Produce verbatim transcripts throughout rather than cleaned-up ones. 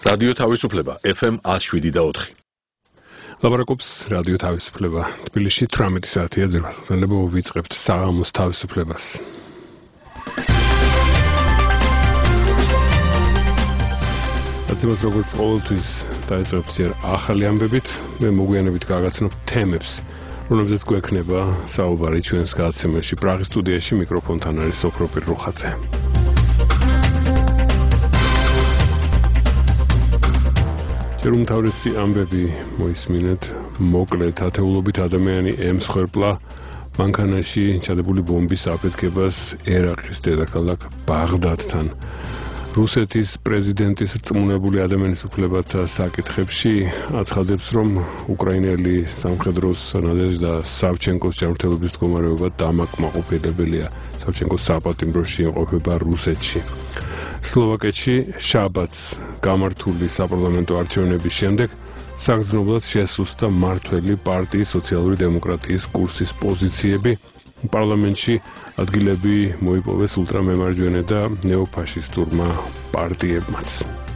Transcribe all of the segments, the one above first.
რადიო თავისუფლება ეფ ემ one oh seven და four. ლაბარაკობს რადიო თავისუფლება. თბილისში eighteen საათია ძირფასწავლება ვიწყებთ საღამოს თავისუფლებას. აცებას როგორც ყოველთვის დაიწყებთ ძერ ახალი ამბებით, მე მოგვიანებით გაგაცნობ თემებს, რომლებზეც გვექნება საუბარი ჩვენს გადაცემაში. პრაღის სტუდიაში მიკროფონთან არის სოფროპირ რუხაძე. umთავრესი ამბები მოისმინეთ, მოკლედ ათეულობით ადამიანი ემსხვერპლა მანქანაში ჩადებული ბომბის აფეთქებას ერაყის დედაქალაქ ბაღდადთან. რუსეთის პრეზიდენტის რწმუნებული ადამიანის უფლებათა საკითხებში აცხადებს, რომ უკრაინელი სამხედროს ნადეჟდა სავჩენკოს ჯანმრთელობის მდგომარეობა დამაკმაყოფილებელია. სავჩენკოს საპატიმროში იმყოფება რუსეთში. სლოვაკეთში შაბათს გამართული საპარლამენტო არჩევნების შემდეგ საგრძნობლად შესუსტა მმართველი პარტიის სოციალური დემოკრატიის კურსის პოზიციები. პარლამენტში ადგილები მოიპოვეს ულტრამემარჯვენე და ნეოფაშისტურმა პარტიებმაც.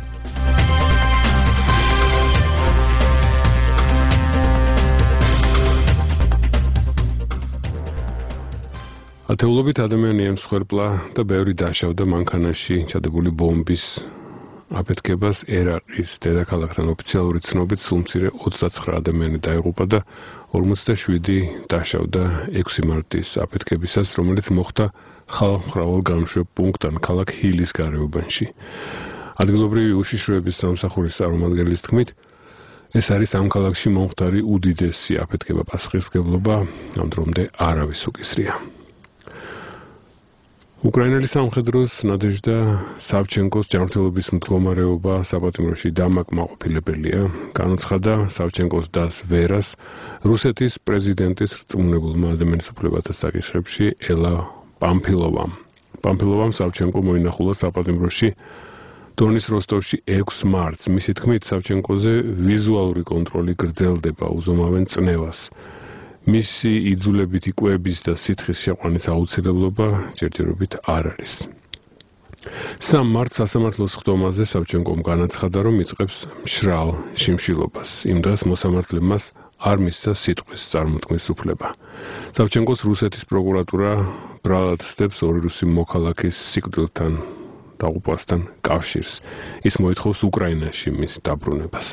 ათეულობით ადამიანი ემსხვერპლა და ბევრი დაშავდა მანქანაში ჩადებული ბომბის აფეთქებას ერაყის დედაქალაქთან. ოფიციალური ცნობით სულ მცირე ოცდაცხრა ადამიანი დაიღუპა და ორმოცდაშვიდი დაშავდა ექვსი მარტის აფეთქებისას, რომელიც მოხდა ხალხმრავალ გამშვებ პუნქტთან ქალაქ ჰილის გარეუბანში. ადგილობრივი უშიშროების სამსახურის წარმომადგენლის თქმით, ეს არის ამ ქალაქში მომხდარი უდიდესი აფეთქება. პასუხისმგებლობა ამ დრომდე არავის უკისრია. უკრაინელი სამხედროს ნადეჟდა სავჩენკოს ჯანმრთელობის მდგომარეობა საპატიმროში დამაკმაყოფილებელია. განუცხადა სავჩენკოს დას ვერას, რუსეთის პრეზიდენტის რწმუნებულმა ადამიანის უფლებათა საკითხებში ელა პამფილოვამ. პამფილოვამ სავჩენკო მოინახულა საპატიმროში დონის როსტოვში ექვსი მარტს. მისი თქმით, სავჩენკოზე ვიზუალური კონტროლი გრძელდება, უზომავენ წნევას. მისი იძულებითი კვების და სითხის შეყვანის აუცილებლობა ჯერჯერობით არ არის. სამი მარტს სასამართლოს ხდომაზე სავჩენკომ განაცხადა, რომ იწყებს მშრალ შიმშილობას. იმ დღეს მოსამართლემ მას არ მისცა სიტყვის წარმოთქმის უფლება. სავჩენკოს რუსეთის პროკურატურა ბრალად ცდებს ორი რუსი მოქალაქის სიკვდილთან დაღუპვასთან კავშირს. ის მოითხოვს უკრაინაში მის დაბრუნებას.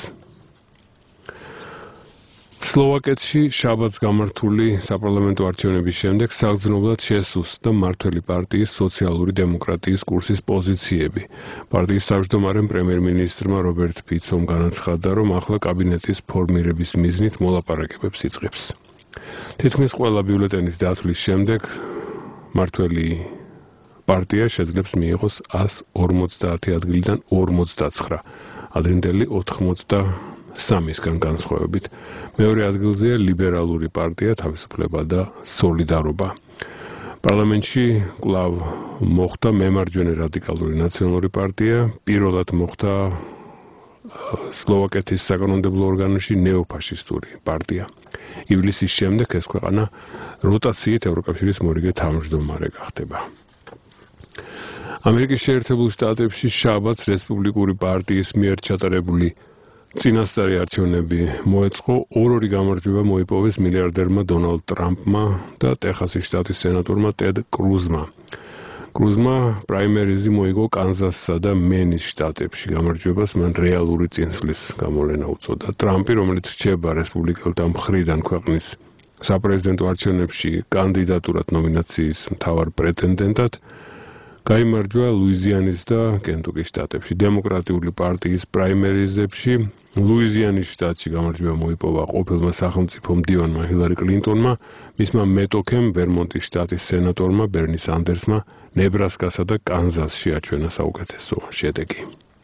სლოვაკეთში შაბათს გამართული საპარლამენტო არჩევნების შემდეგ საგრძნობლად შესუსტდა მმართველი პარტიის სოციალური დემოკრატიის კურსის პოზიციები. პარტიის თავმჯდომარემ პრემიერ-მინისტრმა რობერტ ფიცომ განაცხადა, რომ ახლა კაბინეტის ფორმირების მიზნით მოლაპარაკებებს იწყებს. თითქმის ყველა ბიულეტენის დათვლის შემდეგ მმართველი პარტია შეძლებს მიიღოს one forty ადგილიდან ორმოცდაცხრა, ადრინდელი ოთხმოცდასამისგან განსხვავებით. მეორე ადგილზეა ლიბერალური პარტია, თავისუფლება და სოლიდარობა. პარლამენტში კვლავ მოხდა მემარჯვენე რადიკალური ნაციონალური პარტია, პირველად მოხდა სლოვაკეთის საკანონმდებლო ორგანოში ნეოფაშისტური პარტია. ივლისის შემდეგ ეს ქვეყანა როტაციით ევროკავშირის მორიგე თავმჯდომარე გახდება. ამერიკის შეერთებულ შტატებში შაბათს რესპუბლიკური პარტიის მიერ ჩატარებული წინასწარი არჩევნები მოეწყო. ორ-ორი გამარჯვება მოიპოვეს მილიარდერმა დონალდ ტრამპმა და ტეხასის შტატის სენატორმა ტედ კრუზმა. კრუზმა პრაიმერიზი მოიგო კანზასსა და მენის შტატებში. გამარჯვებას მან რეალური წინსვლის გამოვლენა უწოდა. ტრამპი, რომელიც რჩება რესპუბლიკელთა მხრიდან ქვეყნის საპრეზიდენტო არჩევნებში კანდიდატურად ნომინაციის მთავარ პრეტენდენტად, გაიმარჯვა ლუიზიანის და კენტუკის შტატებში. დემოკრატიული პარტიის პრაიმერიზებში ლუიზიანის შტატში გამარჯვება მოიპოვა ყოფილმა სახელმწიფო მდივანმა ჰილარი კლინტონმა, მისმა მეტოქემ ვერმონტის შტატის სენატორმა ბერნი სანდერსმა ნებრასკასა და კანზასში აჩვენა საუკეთესო შედეგი.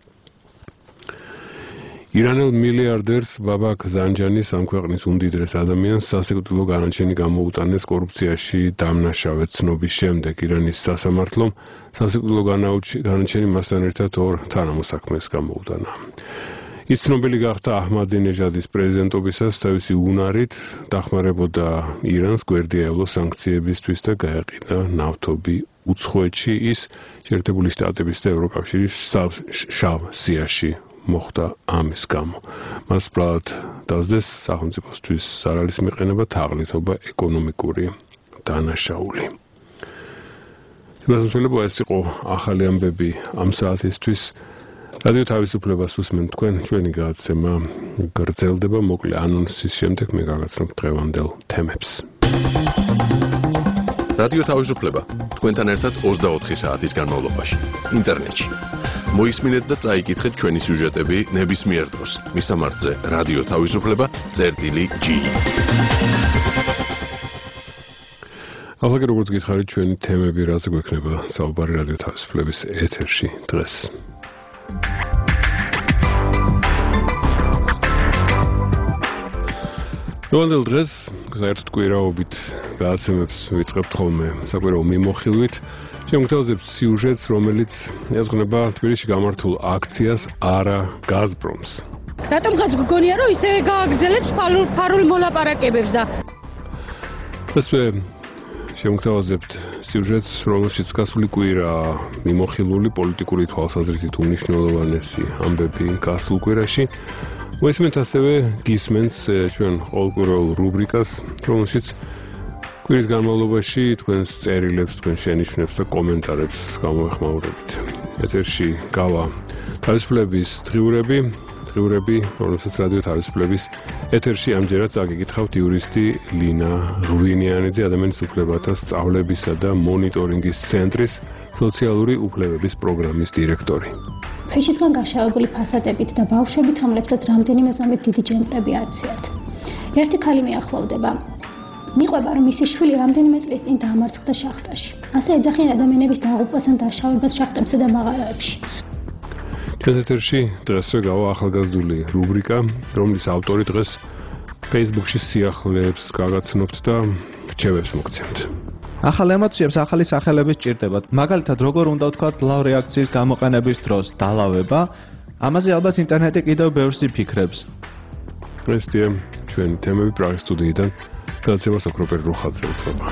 ირანელ მილიარდერს ბაბაქ ზანჯანის ამ ქვეყნის უმდიდრეს ადამიანს სასიკვდილო განაჩენი გამოუტანეს კორუფციაში დამნაშავედ ცნობის შემდეგ. ირანის სასამართლომ სასიკვდილო განაჩენი მასთან ერთად ორ თანამოსაქმეს გამოუტანა. ის ცნობილი გახდა აჰმადინეჟადის პრეზიდენტობისას, თავისი უნარით დახმარებოდა ირანს გვერდიაელო სანქციებისთვის და გაეყიდა ნავთობი უცხოეთში. ის შეერთებული შტატების და ევროკავშირის შავ სიაში მოხდა ამის გამო. მას ბრალად დასდეს სახელმწიფოსთვის ზარალის მიყენება, თაღლითობა, ეკონომიკური დანაშაული. შემოსვლება ეს იყო ახალი ამბები ამ საათისთვის. რადიო თავისუფლებას უსმენთ თქვენ, ჩვენი გადაცემა გრძელდება მოკლე ანონსის შემდეგ მე გაგაცნობ დღევანდელ თემებს. რადიო თავისუფლება თქვენთან ერთად ოცდაოთხი საათის განმავლობაში ინტერნეტში. მოისმინეთ და წაიკითხეთ ჩვენი სიუჟეტები ნებისმიერ დროს. მისამართზე რადიო თავისუფლება წერტილი ჯი. ახლა როგორც გითხარით ჩვენი თემები რაზე გვექნება საუბარი რადიო თავისუფლების ეთერში დღეს. დღევანდელ დღეს საერთოდ კვირაობით გადაცემებს ვიწყებთ ხოლმე საკვირაო მიმოხილვით. შემოგთავაზებთ სიუჟეტს, რომელიც ეზღუნება თბილისში გამართულ აქციას არა გაზპრომს. რატომღაც გგონია რომ ისე გააგრძელებს ფარულ მოლაპარაკებებს და ესე შემოგთავაზებთ სიუჟეტს, რომელშიც გასული კვირა მიმოხილული პოლიტიკური თვალსაზრისით უმნიშვნელოვანესი ამბები გასულ კვირაში. მოისმენთ ასევე გისმენთ ჩვენ ყოველკვირეულ რუბრიკას, რომელშიც კვირის განმავლობაში თქვენს წერილებს, თქვენ შენიშვნებს და კომენტარებს გამოეხმაურებით. ეთერში გავა თავისუფლების დღიურები, დღიურები, რომელსაც რადიო თავისუფლების ეთერში ამჯერად წაგიკითხავთ იურისტი ლინა ღვინიანიძე, ადამიანის უფლებათა სწავლებისა და მონიტორინგის ცენტრის სოციალური უფლებების პროგრამის დირექტორი. ფეშისგან გაშავებული ფასადებით და ბავშვებით, რომლებსაც რამდენიმე ზომით დიდი ჯემპრები აცვიათ. ერთი ქალი მიახლოვდება. მიყვება, რომ მისი შვილი რამდენიმე წლის წინ დაამარცხდა შახტაში. ასე ეძახიან ადამიანების დაღუპვას ან დაშავებას შახტებსა და მაღაროებში. ჩვენ ეთერში დღესვე გავა ახალგაზრდული რუბრიკა, რომლის ავტორი დღეს Facebook-ში სიახლეებს გაგაცნობთ და რჩევებს მოგცემთ. ახალ ემოციებს ახალი სახელები სჭირდებათ. მაგალითად, როგორ უნდა ვთქვათ, ლავ რეაქციის გამოყენების დროს დალავება, ამაზე ალბათ ინტერნეტი კიდევ ბევრს იფიქრებს. პრესტია, ჩვენი თემები პრაღის სტუდიიდან გადაცემა სოკროპერ რუხაძე უთხრობა.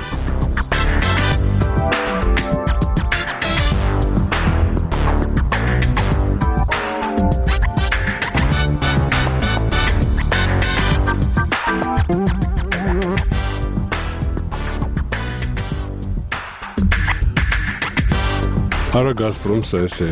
არა გაზპრომს ესე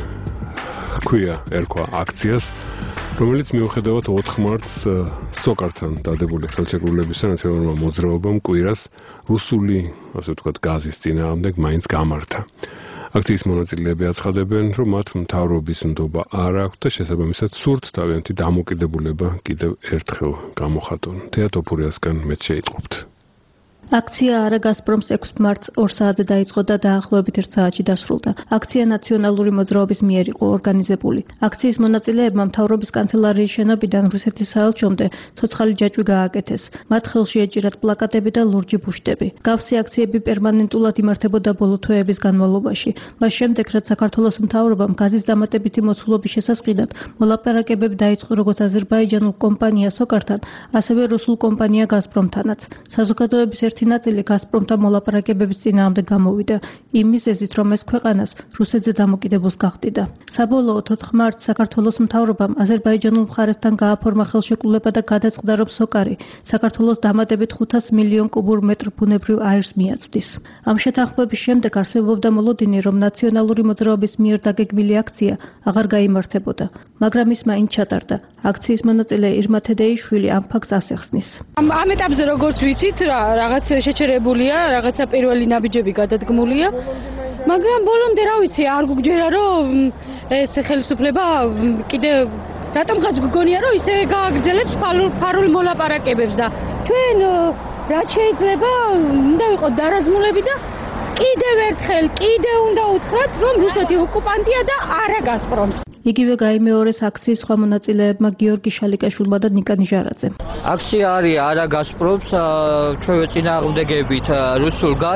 ქვია ერქვა აქციას, რომელიც მიუხედავად ოთხ მარტს სოკართან დადებული ხელშეკრულებისა ნაციონალურმა მოძრაობამ კვირას რუსული, ასე ვთქვათ, გაზის წინააღმდეგ მაინც გამართა. აქციის მონაწილეები აცხადებენ, რომ მათ მთავრობის ნდობა არ აქვთ და შესაბამისად სურთ თავიანთი დამოკიდებულება კიდევ ერთხელ გამოხატონ. თეატოფურიასგან მეც შეიტყობთ. აქცია არა გაზპრომს ექვსი მარტს ორ საათზე დაიწყო და დაახლოებით ერთ საათში დასრულდა. აქცია ნაციონალური მოძრაობის მიერ იყო ორგანიზებული. აქციის მონაწილეებმა მთავრობის კანცელარიის შენობიდან რუსეთის საელჩომდე ცოცხალი ჯაჭვი გააკეთეს. მათ ხელში ეჭირათ პლაკატები და ლურჯი ბუშტები. გავსი აქციები პერმანენტულად იმართებოდა ბოლო თვეების განმავლობაში. მას შემდეგ, რაც საქართველოს მთავრობამ გაზის დამატებითი მოცულობის შესასყიდად მოლაპარაკებები დაიწყო როგორც აზერბაიჯანულ კომპანია სოკართან, ასევე რუსულ კომპანია გაზპრომთანაც. საზოგადოების ერთი ნაწილი გაზპრომთან მოლაპარაკებების წინააღმდეგ გამოვიდა, იმ მიზეზით, რომ ეს ქვეყანას რუსეთზე დამოკიდებულს გახდიდა. საბოლოოდ ოთხ მარტს საქართველოს მთავრობამ აზერბაიჯანულ მხარესთან გააფორმა ხელშეკრულება და გადაწყდა, რომ სოკარი საქართველოს დამატებით ხუთას მილიონ კუბურ მეტრ ბუნებრივ აირს მიაწვდის. ამ შეთანხმების შემდეგ არსებობდა მოლოდინი, რომ ნაციონალური მოძრაობის მიერ დაგეგმილი აქცია აღარ გაიმართებოდა, მაგრამ ის მაინც ჩატარდა. აქციის მონაწილე ირმა თედეიშვილი ამ ფაქტს ასახსნის. ამ ეტაპზე როგორც ვიცით, რაღაც შეჩერებულია, რაღაცა პირველი ნაბიჯები გადადგმულია, მაგრამ ბოლომდე რა ვიცი, არ გუგჯერა, რომ ეს ხელისუფლება კიდე რატომღაც გგონია, რომ ისე გააგრძელებს ფარულ მოლაპარაკებებს და ჩვენ რაც შეიძლება უნდა ვიყოთ დარაზმულები და კიდევ ერთხელ, კიდევ უნდა უთხრათ, რომ რუსეთი ოკუპანტია და არა გაზპრომს. იგივე გაიმეორეს აქციის სხვა მონაწილეებმა გიორგი შალიკაშვილმა და ნიკა ნიჟარაძემ. აქცია არის არა გაზპრომს, ჩვენ ვეწინააღმდეგებით რუსულ გაზს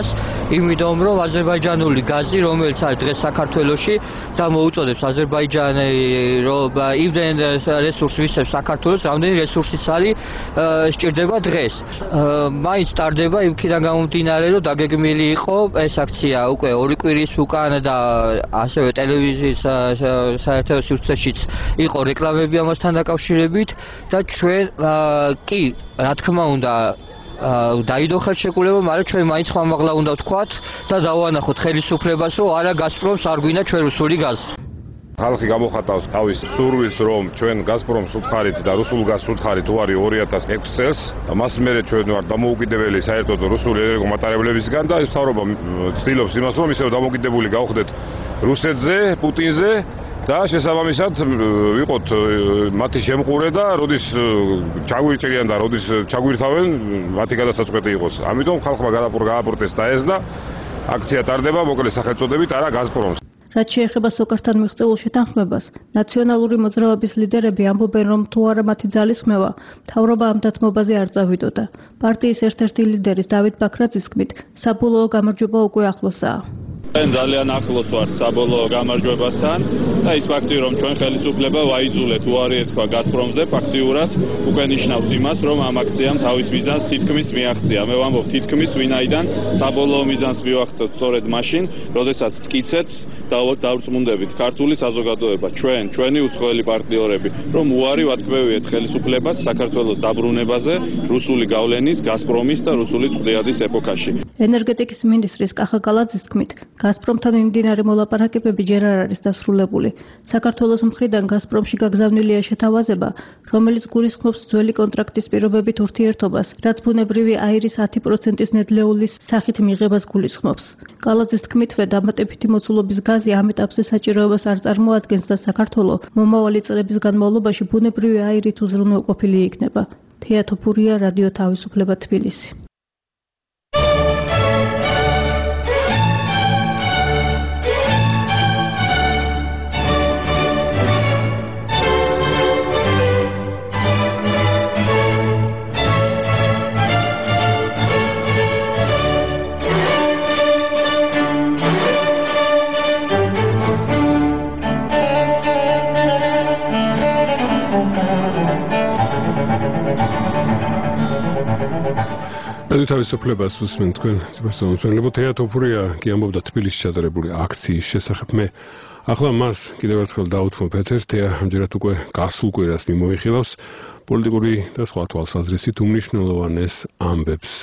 იმიტომ რომ აზერბაიჯანული გაზი, რომელიც არის დღეს საქართველოში და მოუწოდებს აზერბაიჯანი რომ იმდენ რესურსს ვისებს საქართველოს, რამდენი რესურსიც არის სჭირდება დღეს. მაინც ტარდება იმქიდან გამომდინარე, რომ დაგეგმილი იყო ეს აქცია უკვე ორი კვირის უკან და ასევე ტელევიზიის საერთო სივრცეშიც იყო რეკლამები ამასთან დაკავშირებით და ჩვენ კი რა თქმა უნდა დაიდო ხელშეკრულება, მაგრამ ჩვენ მაინც ხმამაღლა უნდა ვთქვათ და დავანახოთ ხელისუფლებას, რომ არა გაზპრომს არ გვინდა ჩვენ რუსული გაზი. ხალხი გამოხატავს თავის სურვილს, რომ ჩვენ გაზპრომს უთხარით და რუსულ გაზს უთხარით უარი ორი ათას ექვსი წელს და მას მერე ჩვენ ვართ დამოუკიდებელი საერთოდ რუსული ენერგომატარებლებისგან და ეს მთავრობა ცდილობს იმას, რომ ისევ დამოუკიდებელი გავხდეთ რუსეთზე, პუტინზე და შესაბამისად ვიყოთ მათი შემყურე და როდის ჩაგვირჩევიან და როდის ჩაგვირთავენ მათი გადასაწყვეტი იყოს. ამიტომ ხალხმა გააპროტესტა ეს და აქცია ტარდება მოკლე სახელწოდებით არა გაზპრომს. რაც შეეხება სოკართან მიღწეულ შეთანხმებას, ნაციონალური მოძრაობის ლიდერები ამბობენ, რომ თუ არა მათი ძალისხმევა, მთავრობა ამ დათმობაზე არ წავიდოდა. პარტიის ერთ-ერთი ლიდერის დავით ბაქრაძის თქმით, საბოლოო გამარჯვება უკვე ახლოსაა. ძალიან ახლოს ვართ საბოლოო გამარჯვებასთან და ის ფაქტი, რომ ჩვენ ხელისუფლება ვაიძულეთ უარი ეთქვა გაზპრომზე, ფაქტიურად უკვე ნიშნავს იმას, რომ ამ აქციამ თავის მიზანს თითქმის მიაღწია. მე ვამბობ თითქმის, ვინაიდან საბოლოო მიზანს მივახცევთ სწორედ მაშინ, როდესაც მტკიცეთ და დავრწმუნდებით ქართული საზოგადოება, ჩვენ, ჩვენი უცხოელი პარტნიორები, რომ უარი ვათქმევიეთ ხელისუფლებას საქართველოს დაბრუნებაზე რუსული გავლენის, გაზპრომის და რუსული წყდიადის ეპოქაში. ენერგეტიკის მინისტრის კახა კალაძის თქმით, გაზპრომთან მიმდინარე მოლაპარაკებები ჯერ არ არის დასრულებული. საქართველოს მხრიდან გაზპრომში გაგზავნილია შეთავაზება, რომელიც გულისხმობს ძველი კონტრაქტის პირობებით ურთიერთობას, რაც ბუნებრივი აირის ათი პროცენტის ნედლეულის სახით მიღებას გულისხმობს. კალაძის თქმითვე, დამატებითი მოცულობის გაზი ამ ეტაპზე საჭიროებას არ წარმოადგენს და საქართველო მომავალი წლების განმავლობაში ბუნებრივი აირით უზრუნველყოფილი იქნება. თეა თოფურია, რადიო თავისუფლება, თბილისი. რადიო თავისუფლებას უსმენთ თქვენ ძმასწავლებლო თეა თოფურია კი ამბობდა თბილისში ჩატარებული აქციის შესახებ. მე ახლა მას კიდევ ერთხელ დავუთმობ ეთერს. თეა ამჯერად უკვე გასულ კვირას მიმოიხილავს პოლიტიკური და სხვა თვალსაზრისით უმნიშვნელოვანეს ამბებს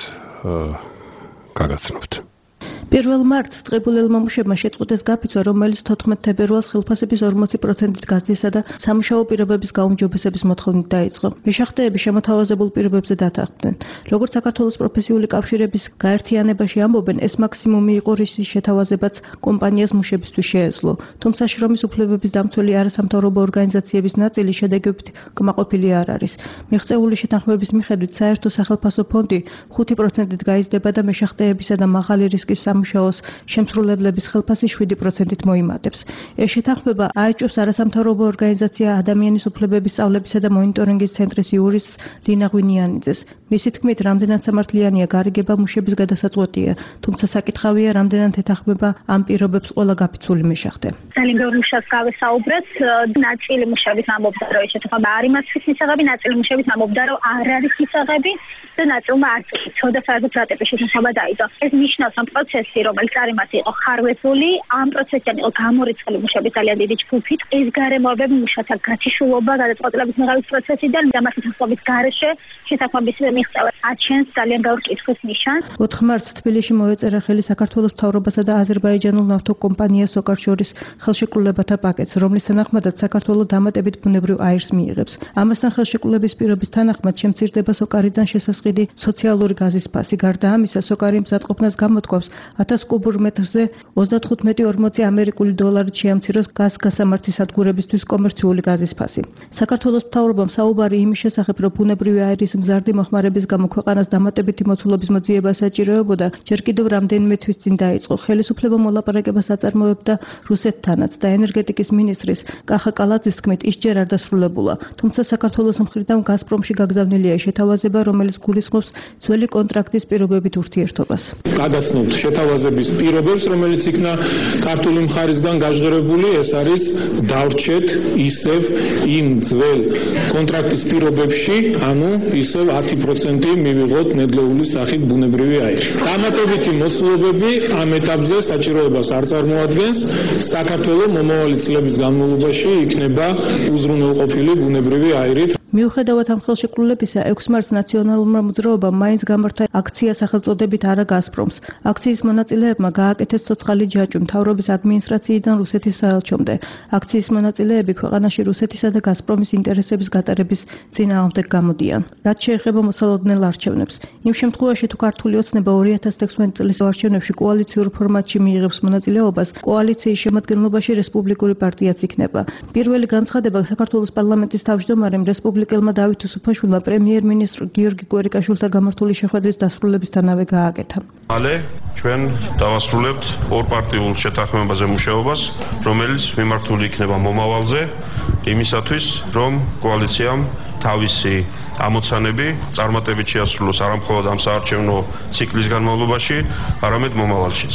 გაგაცნობთ. პირველ მარტს წყვეტილ მომუშებმა შეწყვეტეს გაფიცვა, რომელიც თოთხმეტ თებერვალს ხელფასების ორმოცი პროცენტით გაზრდისა და სამუშაო პირობების გაუმჯობესების მოთხოვნით დაიწყო. მეშახტეები შემოთავაზებულ პირობებზე დათანხმდნენ. როგორც საქართველოს პროფესიული კავშირების გაერთიანებაში ამბობენ, ეს მაქსიმუმი იყო, რის შეთავაზებაც კომპანიას მუშებისთვის შეეძლო. თუმცა შრომის უფლებების დამცველი არასამთავრობო ორგანიზაციების ნაწილი შედეგებით კმაყოფილი არ არის. მიღწეული შეთანხმების მიხედვით საერთო სახელფასო ფონდი ხუთი პროცენტით გაიზრდება და მეშახტეებისა და მაღალი რისკის სამუშაოს შემსრულებლების ხელფასი შვიდი პროცენტით მოიმატებს. ეს შეთანხმება აეჭვებს არასამთავრობო ორგანიზაცია ადამიანის უფლებების სწავლებისა და მონიტორინგის ცენტრის იურისტს ლინა ღვინიანიძეს. მისი თქმით, რამდენად სამართლიანია გარიგება მუშების გადასაწყვეტია, თუმცა საკითხავია, რამდენად ეთანხმება ამ პირობებს ყველა გაფიცული მეშახტე. ძალიან ბევრი მუშას გავესაუბრეთ, ნაწილი მუშების ამბობდა, რომ ეს შეთანხმება არ იმართვის მისაღები, ნაწილი მუშების ამბობდა, რომ არ არის მისაღები და ნაწილმა არც ცოდა საერთოდ რა ტიპის შეთანხმება დაიდო. ეს ნიშნავს, რომ პროცესი, რომელიც არიმართი იყო ხარვეზული, ამ პროცესიდან იყო გამორიცხული მუშების ძალიან დიდი ჯგუფით. ეს გარემოებები მუშათა გათიშულობა, გადაწყვეტილების მიღების პროცესიდან და მასის ხსობის გარეშე შეთანხმების მიღწევა აჩენს ძალიან ბევრ კითხვის ნიშანს. ოთხ მარტს თბილისში მოეწერა ხელი საქართველოს მთავრობასა და აზერბაიჯანულ ნავთობკომპანიას სოკარ შორის ხელშეკრულებათა პაკეტს, რომლის თანახმადაც საქართველო დამატებით ბუნებრივ აირს მიიღებს. ამასთან ხელშეკრულების პირობის თანახმად შემცირდება სოკარიდან შესასყიდი სოციალური გაზის ფასი. გარდა ამისა, სოკარი მზადყოფნას გამოთქვამს ათას კუბურ მეტრზე ოცდათხუთმეტი ორმოცი ამერიკული დოლარით შეამციროს გაზ გასამართი სადგურებისთვის კომერციული გაზის ფასი. საქართველოს მთავრობამ საუბარი იმის შესახებ, რომ ბუნებრივი აირის მზარდი მოხმარების გამო ქვეყანას დამატებითი მოცულობის მოძიება საჭიროებოდა, ჯერ კიდევ რამდენიმე თვის წინ დაიწყო. ხელისუფლება მოლაპარაკებას აწარმოებდა რუსეთთანაც და ენერგეტიკის მინისტრის კახა კალაძის თქმით, ის ჯერ არ დასრულებულა. თუმცა საქართველოს მხრიდან გაზპრომში გაგზავნილია შეთავაზება, რომელიც გულისხმობს ძველი კონტრაქტის პირობებით ურთიერთობას. გადაცნობთ შეთავაზება შეთავაზების პირობებს, რომელიც იქნა ქართული მხარისგან გაჟღერებული, ეს არის დავრჩეთ ისევ იმ ძველ კონტრაქტის პირობებში, ანუ ისევ ათი პროცენტი მივიღოთ ნედლეული სახით ბუნებრივი აირი. დამატებითი მოსულობები ამ ეტაპზე საჭიროებას არ წარმოადგენს. საქართველოს მომავალი წლების განმავლობაში იქნება უზრუნველყოფილი ბუნებრივი აირით. მიუხედავად ამ ხელშეკრულებისა, ექვსი მარტს ნაციონალურმა მოძრაობამ მაინც გამართა აქცია სახელწოდებით არა გაზპრომს. აქციის მონაწილეებმა გააკეთეს ცოცხალი ჯაჭვი მთავრობის ადმინისტრაციიდან რუსეთის საელჩომდე. აქციის მონაწილეები ქვეყანაში რუსეთისა და გაზპრომის ინტერესების გატარების წინააღმდეგ გამოდიან. რაც შეეხება მოსალოდნელ არჩევნებს. იმ შემთხვევაში, თუ ქართული ოცნება ორი ათას თექვსმეტი წლის არჩევნებში კოალიციურ ფორმატში მიიღებს მონაწილეობას, კოალიციის შემადგენლობაში რესპუბლიკური პარტიაც იქნება. პირველი განცხადება საქართველოს პარლამენტის თავმჯდომარემ რესპუბლიკურ რესპუბლიკელმა დავით უსუფაშვილმა პრემიერ-მინისტრ გიორგი კვერიკაშვილთან გამართული შეხვედრის დასრულებისთანავე გააკეთა. მალე ჩვენ დავასრულებთ ორპარტიულ შეთანხმებაზე მუშაობას, რომელიც მიმართული იქნება მომავალზე, იმისათვის, რომ კოალიციამ თავისი ამოცანები წარმატებით შეასრულოს არა მხოლოდ ამ საარჩევნო ციკლის განმავლობაში, არამედ მომავალშიც.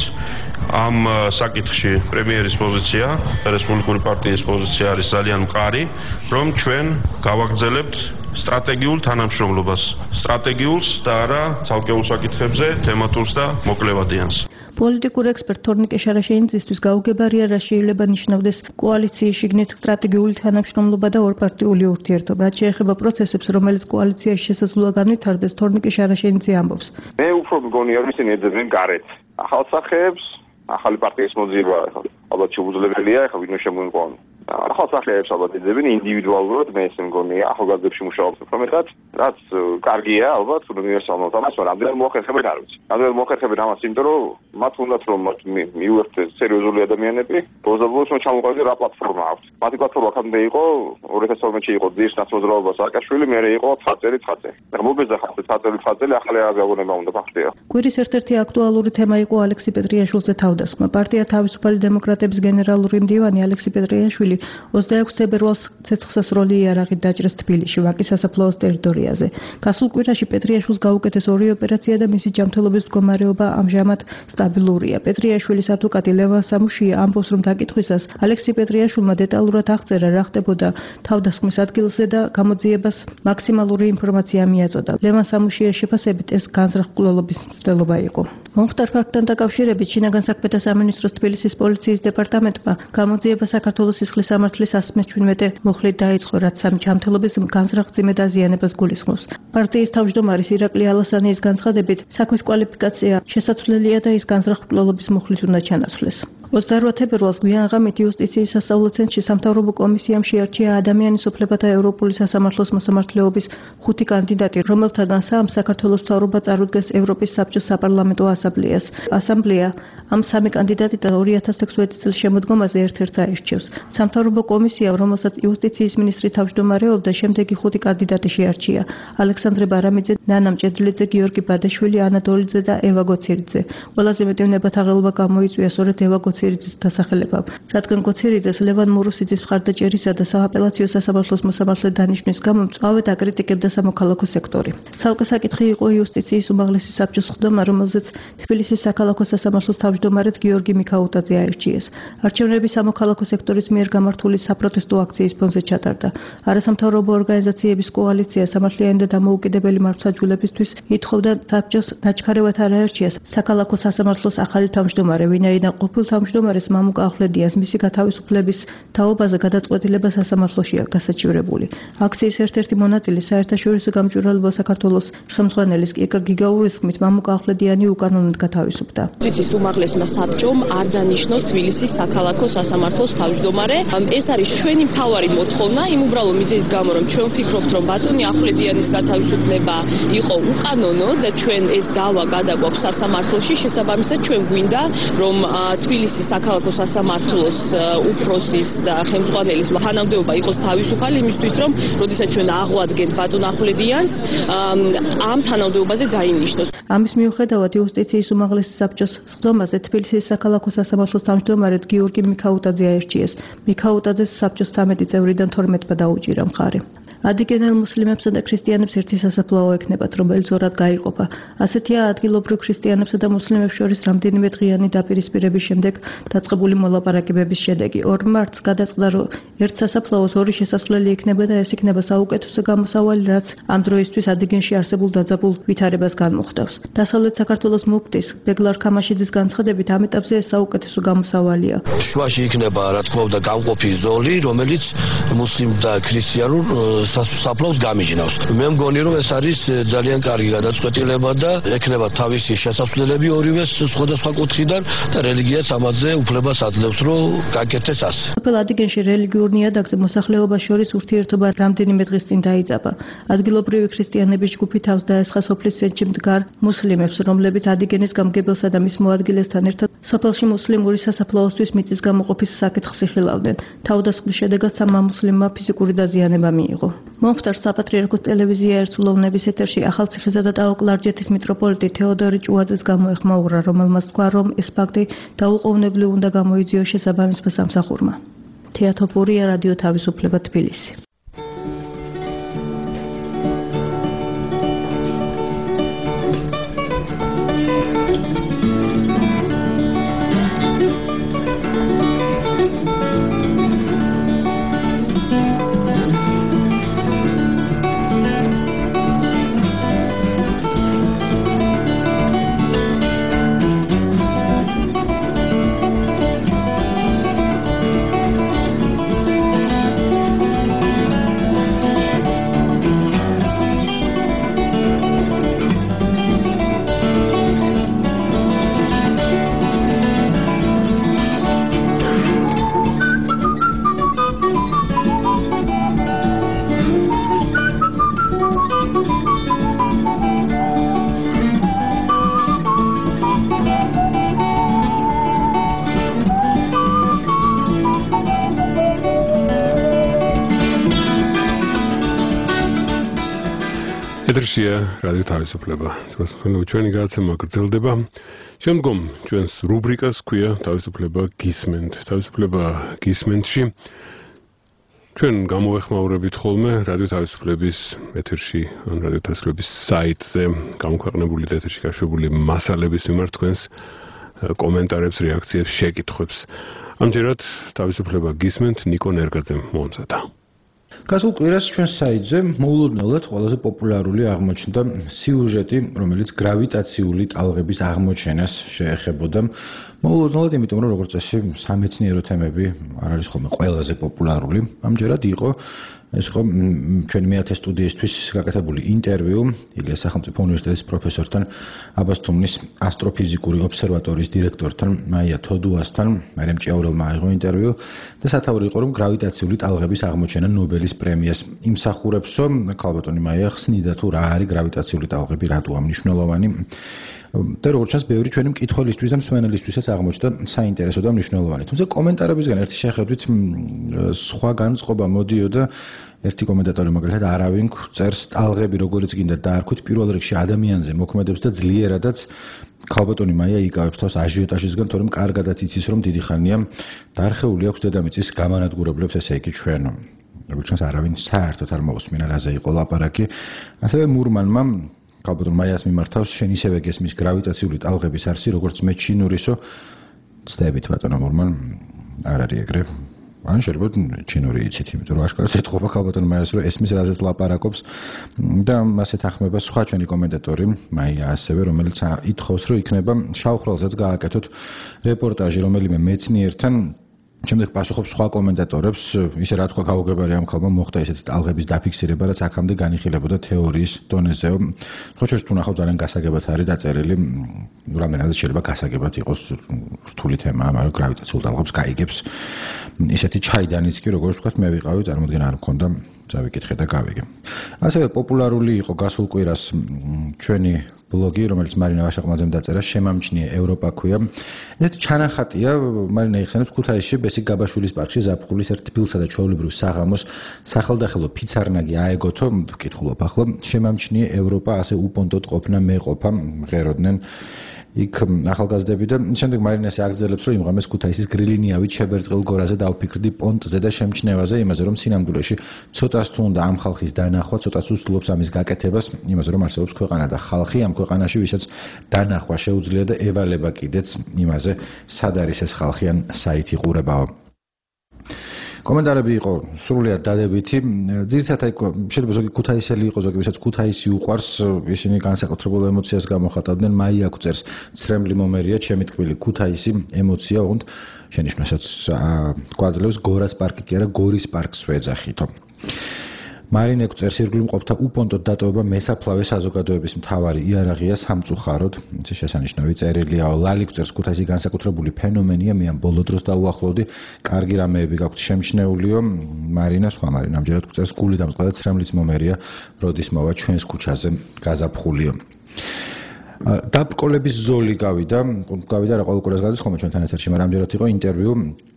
ამ საკითხში პრემიერის პოზიცია, რესპუბლიკური პარტიის პოზიცია არის ძალიან მყარი, რომ ჩვენ გავაგრძელებთ სტრატეგიულ თანამშრომლობას, სტრატეგიულს და არა ცალკეულ საკითხებზე, თემატურს და მოკლევადიანს. პოლიტიკურ ექსპერტ თორნიკე შარაშენიძისთვის გაუგებარია, რა შეიძლება ნიშნავდეს კოალიციის შიგნით სტრატეგიული თანამშრომლობა და ორპარტიული ურთიერთობა. რაც შეეხება პროცესებს, რომელიც კოალიციაში შესაძლოა განვითარდეს, თორნიკე შარაშენიძე ამბობს. მე უფრო მგონია, რომ ისინი ეძებენ გარეთ ახალსახეებს, ახალი პარტიის მოძიება ალბათ შეუძლებელია, ახლა ვინმე შემოიყვანოს. ახალსახეებს ალბათ ეძებენ ინდივიდუალურად, მე ესე მგონია, ახალგაზრდებში მუშაობს უფრო მეტად, რაც კარგია ალბათ უნივერსალურად ამას, მაგრამ რამდენად მოახერხებენ არ ვიცი. რამდენად მოახერხებენ ამას, იმიტომ რომ მათ უნდათ რომ მიუერთდეს სერიოზული ადამიანები, ბოლოს რომ ჩამოყალიბდეს რა პლატფორმა აქვს. მათი პლატფორმა ხამდე იყო ორი ათას თორმეტში იყო ძირს ნაცმოძრაობა სააკაშვილი, მერე იყო ცხაწელი ცხაწე. და მობეზახა ცხაწელი ცხაწელი ახალი აღგავნება უნდა გახდია. კვირის ერთ-ერთი აქტუალური თემა იყო ალექსი პეტრიაშვილზე თავდასხმა. პარტია თავისუფალი დემოკრატების გენერალური მდივანი ალექსი პეტრიაშვილი ოცდაექვსი თებერვალს ცეცხლსასროლი იარაღით დაჭრეს თბილისში, ვაკის სასაფლაოს ტერიტორიაზე. გასულ კვირაში პეტრიაშვილს გაუკეთეს ორი ოპერაცია და მისი ჯანმრთელობის მდგომარეობა ამჟამად სტაბილურია. პეტრიაშვილის ადვოკატი ლევან სამუშია ამბობს, რომ დაკითხვისას ალექსი პეტრიაშვილმა დეტალურად აღწერა, რა ხდებოდა თავდასხმის ადგილზე და გამოძიებას მაქსიმალური ინფორმაცია მიაწოდა. ლევან სამუშიას შეფასებით ეს განზრახ-მკვლელობის მცდელობა იყო. მომხდარ ფაქტთან დაკავშირებით შინაგან საქმეთა სამინისტროს თბილისის პოლიციის დეპარტამენტმა გამოძიება საქართველოს სისხლის სამართლის ასი მეჩვიდმეტე მუხლით დაიწყო, რაც ჯანმრთელობის განზრახ-მძიმე დაზიანებას გულისხმობს. პარტიის თავმჯდომარის ირაკლი ალასანიის განცხადებით, საქმის კვალიფიკაცია შესაძლებელია და ის განზრახ-მკვლელობის მუხლით უნდა ჩანაცვლეს. ოცდაორ თებერვალს გვიანღამით იუსტიციის სასწავლო ცენტრში სამთავრობო კომისიამ შეარჩია ადამიანის უფლებათა ევროპული სასამართლოს მოსამართლეობის ხუთი კანდიდატი, რომელთაგან სამს საქართველოს მთავრობა წარუდგეს ევროპის საბჭოს საპარლამენტო ასამბლეას. ასამბლეა ამ სამი კანდიდატიდან ორი ათას თექვსმეტი წლის შემოდგომაზე ერთ-ერთს აირჩევს. სამთავრობო კომისიამ, რომელსაც იუსტიციის მინისტრი თავმჯდომარეობდა, შემდეგი ხუთი კანდიდატი შეარჩია: ალექსანდრე ბარამიძე, ნანა მჭედლიძე, გიორგი ბადაშვილი, ანა დოლიძე და ევა გოცირიძე. ყველაზე მეტი უნებათაღელობა გამოიწვია სწორედ ევა გოცირიძის დასახელებამ, რადგან გოცირიძეს ლევან მურუსიძის მხარდაჭერისა და სააპელაციო სასამართლოს მოსამართლედ დანიშვნის გამო მწვავედ აკრიტიკებდა სამოქალაქო სექტორი. ცალკე საკითხი იყო იუსტიციის უმაღლესი საბჭოს ხდომა, რომელზეც თბილისის საქალაქო სასამართლოს თავმჯდომარედ გიორგი მიქაუტაძე აირჩიეს. არჩევნები სამოქალაქო სექტორის მიერ გამართული საპროტესტო აქციის ფონზე ჩატარდა. არასამთავრობო ორგანიზაციების კოალიცია სამართლიანი და დამოუკიდებელი მართლმსაჯულებისთვის ითხოვდა საბჭოს დაჩქარებად არაერჩიას საქალაქო სასამართლოს ახალი თავმჯდომარე, ვინაიდან ყოფილ თავმჯდომარეს მამუკა ახვლედიას მისი გათავისუფლების თაობაზე გადაწყვეტილება სასამართლოშია გასაჩივრებული. აქციის ერთ-ერთი მონაწილე საერთაშორისო გამჭვირვალეობა საქართველოს ხელმძღვანელის კიკა გიგაურის თქმით, მამუკა ახვლედიანი უკანონოდ გათავისუფლდა. იუსტიციის უმაღლესმა საბჭომ არ დანიშნოს თბილისის საქალაქო სასამართლოს თავმჯდომარე. ეს არის ჩვენი მთავარი მოთხოვნა, იმ უბრალო მიზეზის გამო, რომ ჩვენ ვფიქრობთ, რომ ბატონი ახვლედიანის გათავისუფლება იყო უკანონო და ჩვენ ეს დავა გადაგვაქვს სასამართლოში, შესაბამისად ჩვენ გვინდა, რომ თბილისის საქალაქო სასამართლოს უფროსის და ხელმძღვანელის თანამდებობა იყოს თავისუფალი იმისთვის, რომ როდესაც ჩვენ აღვადგენთ ბატონ ახვლედიანს, ამ თანამდებობაზე დაინიშნოს. ამის მიუხედავად იუსტიციის უმაღლესი საბჭოს სხდომაზე თბილისის საქალაქო სასამართლოს თავმჯდომარედ გიორგი მიქაუტაძე აირჩიეს. მიქაუტაძეს საბჭოს ცამეტი წევრიდან თორმეტმა დაუჭირა მხარი. ადგილობრივ მუსლიმებსა და ქრისტიანებს ერთი სასაფლაო ექნებათ, რომელიც ორად გაიყოფა. ასეთია ადგილობრივ ქრისტიანებსა და მუსლიმებს შორის რამდენიმე დღიანი დაპირისპირების შემდეგ დაწყებული მოლაპარაკებების შედეგი. ორ მარტს გადაწყდა, რომ ერთ სასაფლაოს ორი შესასვლელი ექნება და ეს იქნება საუკეთესო გამოსავალი, რაც ამ დროისთვის ადგილში არსებულ დაძაბულ ვითარებას განმოხდავს. დასავლეთ საქართველოს მუფტის ბეგლარ ქამაშიძის განცხადებით, ამ ეტაპზე ეს საუკეთესო გამოსავალია. შუაში იქნება, რა თქმა უნდა, გამყოფი ზოლი, რომელიც მუსლიმ და ქრისტიანულ საფლავს გამიჯნავს. მე მგონი, რომ ეს არის ძალიან კარგი გადაწყვეტილება და ექნება თავისი შესასვლელები ორივე სხვადასხვა კუთხიდან და რელიგიაც ამაზე უფლებას აძლევს, რომ გაკეთდეს ასე. სოფელ ადგილში რელიგიურ ნიადაგზე მოსახლეობას შორის ურთიერთობა რამდენიმე დღის წინ დაიძაბა. ადგილობრივი ქრისტიანების ჯგუფი თავს დაესხა სოფლის ცენტრში მდგარ მუსლიმებს, რომლებიც ადგენის გამგებელსა და მის მოადგილესთან ერთად სოფელში მუსლიმური სასაფლაოსთვის მიწის გამოყოფის საკითხს იხილავდნენ. თავდასხმის შედეგად სამმა მუსლიმმა ფიზიკური დაზიანება მიიღო. მომხდარ საპატრიარქოს ტელევიზია ერთსულოვნების ეთერში ახალციხისა და ტაო-კლარჯეთის მიტროპოლიტი თეოდორი ჭუაძეს გამოეხმაურა, რომელმაც თქვა, რომ ეს ფაქტი დაუყოვნებლივ უნდა გამოიძიოს შესაბამის სამსახურმა. თეატოფურია, რადიო თავისუფლება, თბილისი. ეთერშია რადიო თავისუფლება. ჩვენი გადაცემა გრძელდება. შემდგომ ჩვენს რუბრიკას ქვია თავისუფლება გისმენთ. თავისუფლება გისმენთში ჩვენ გამოვეხმაურებით ხოლმე რადიო თავისუფლების ეთერში, ან რადიო თავისუფლების საიტზე გამოქვეყნებული და ეთერში გაშვებული მასალების მიმართ თქვენს კომენტარებს, რეაქციებს, შეკითხვებს. ამჯერად თავისუფლება გისმენთ ნიკო ნერგაძემ მომწადა. გასულ კვირას ჩვენ საიტზე მოულოდნელად ყველაზე პოპულარული აღმოჩნდა სიუჟეტი, რომელიც გრავიტაციული ტალღების აღმოჩენას შეეხებოდა. მოულოდნელად, იმიტომ რომ როგორც წესი, სამეცნიერო თემები არ არის ხოლმე ყველაზე პოპულარული. ამჯერად იყო ეს ხო ჩვენი მეათე სტუდიისთვის გაკეთებული ინტერვიუ ილიას სახელმწიფო უნივერსიტეტის პროფესორთან, აბას თუმნის ასტროფიზიკური ობსერვატორიის დირექტორთან, მაია თოდუასთან, მარიამ ჭიაურელმა აიღო ინტერვიუ და სათავე იყო, რომ გრავიტაციული ტალღების აღმოჩენა ნობელის პრემიას იმსახურებსო. ქალბატონი მაია ხსნიდა თუ რა არის გრავიტაციული ტალღები, რატოა მნიშვნელოვანი. და როგორც ჩანს, ბევრი ჩვენი მკითხველისთვის და მსმენელისთვისაც აღმოჩნდა საინტერესო და მნიშვნელოვანი. თუმცა კომენტარებისგან ერთი შეხედვით სხვა განწყობა მოდიოდა. ერთი კომენტატორი მაგალითად არავინ წერს ტალღები როგორც გინდა დაარქვით, პირველ რიგში ადამიანზე მოქმედებს და ძლიერადაც ქალბატონი მაია იკავებს თავს აჟიოტაჟისგან, თორემ კარგადაც იცის, რომ დიდი ხანია დარხეული აქვს დედამიწის გამანადგურებლებს, ესე იგი ჩვენ. როგორც ჩანს, არავინ საერთოდ არ მოусმინა რაზე იყო ლაპარაკი. ასევე მურმანმა ქალბატონ მაიას მიმართავს შენ ისევე გესმის გრავიტაციული ტალღების არსი, როგორც მე ჩინურისო. ცდებით ბატონო მურმან, არ არის ეგრე. ან შეიძლება ჩინური იცით, იმიტომ რომ აშკარად ეთყობა ქალბატონ მაიას, რომ ესმის რაზეც ლაპარაკობს და მასე თანხმება სხვა ჩვენი კომენტატორი მაია ასევე, რომელიც ითხოვს, რომ იქნება შავხრალსაც გააკეთოთ რეპორტაჟი რომელიმე მეცნიერთან. შემდეგ პასუხობს სხვა კომენტატორებს, ისე რა თქვა გაუგებარი ამ ხალხმა მოხდა ესეთი ტალღების დაფიქსირება, რაც აქამდე განიხილებოდა თეორიის დონეზე. ხო შეიძლება თუ ნახავთ ძალიან გასაგებად არის დაწერილი, ნუ რამდენადაც შეიძლება გასაგებად იყოს რთული თემაა, მაგრამ გრავიტაციულ ტალღებს გაიგებს. ისეთი ჩაიდანიც კი როგორც ვთქვათ, მე ვიყავი, წარმოიდგინე არ მქონდა, წავიკითხე და გავიგე. ასევე პოპულარული იყო გასულ კვირას ჩვენი ბლოგი, რომელიც მარინა ვაშაყმაძემ დაწერა, შემამჩნიე ევროპა ქვია. ესეთი ჩანახატია, მარინა იხსენებს ქუთაისში ბესიკ გაბაშვილის პარკში ზაფხულის ერთ თბილსა და ჩვეულებრივ საღამოს სახელდახელო ფიცარნაგი აეგოთო, ვკითხულობ ახლა, შემამჩნიე ევროპა, ასე უპონტოდ ყოფნა მეყოფა, ღეროდნენ. იქ ახალგაზრდები და შემდეგ მარინესი აგრძელებს, რომ იმ ღამეს ქუთაისის გრილინიავით შებერტყილ გორაზე დავფიქრდი პონტზე და შემჩნევაზე, იმაზე რომ სინამდვილეში ცოტას თუ უნდა ამ ხალხის დანახვა, ცოტას უსულობს ამის გაკეთებას, იმაზე რომ არსებობს ქვეყანა და ხალხი ამ ქვეყანაში, ვისაც დანახვა შეუძლია და ევალება კიდეც იმაზე, სად არის ეს ხალხი ან საით იყურებაო. კომენტარები იყო სრულიად დადებითი. ძირითადად შეიძლება ზოგი ქუთაისელი იყო, ზოგი ვისაც ქუთაისი უყვარს, ისინი განსაკუთრებულ ემოციას გამოხატავდნენ. მაია გვწერს, ცრემლი მომერია, ჩემი თქმილი ქუთაისი ემოცია, ოღონდ შენიშვნასაც გვაძლევს გორას პარკი კი არა, გორის პარკს ვეძახითო. მარინე გვწერს, ირგვლივ მყოფთა უპონტოდ დატოვება მესაფლავე საზოგადოების მთავარი იარაღია სამწუხაროდ. ეს შესანიშნავი წერილია. ლალი გვწერს, ქუთაისი განსაკუთრებული ფენომენია, მე ამ ბოლო დროს დაუახლოვდი, კარგი რამეები გაქვთ შემჩნეულიო. მარინა, სხვა მარინა ამჯერად გვწერს, გული დამწყდა და ცრემლიც მომერია, როდის მოვა ჩვენს ქუჩაზე გაზაფხულიო. დაბრკოლების ზოლი გავიდა, გავიდა რა ყოველ კვირას გადის ხოლმე ჩვენთან ეთერში, მაგრამ ამჯერად იყო ინტერვიუ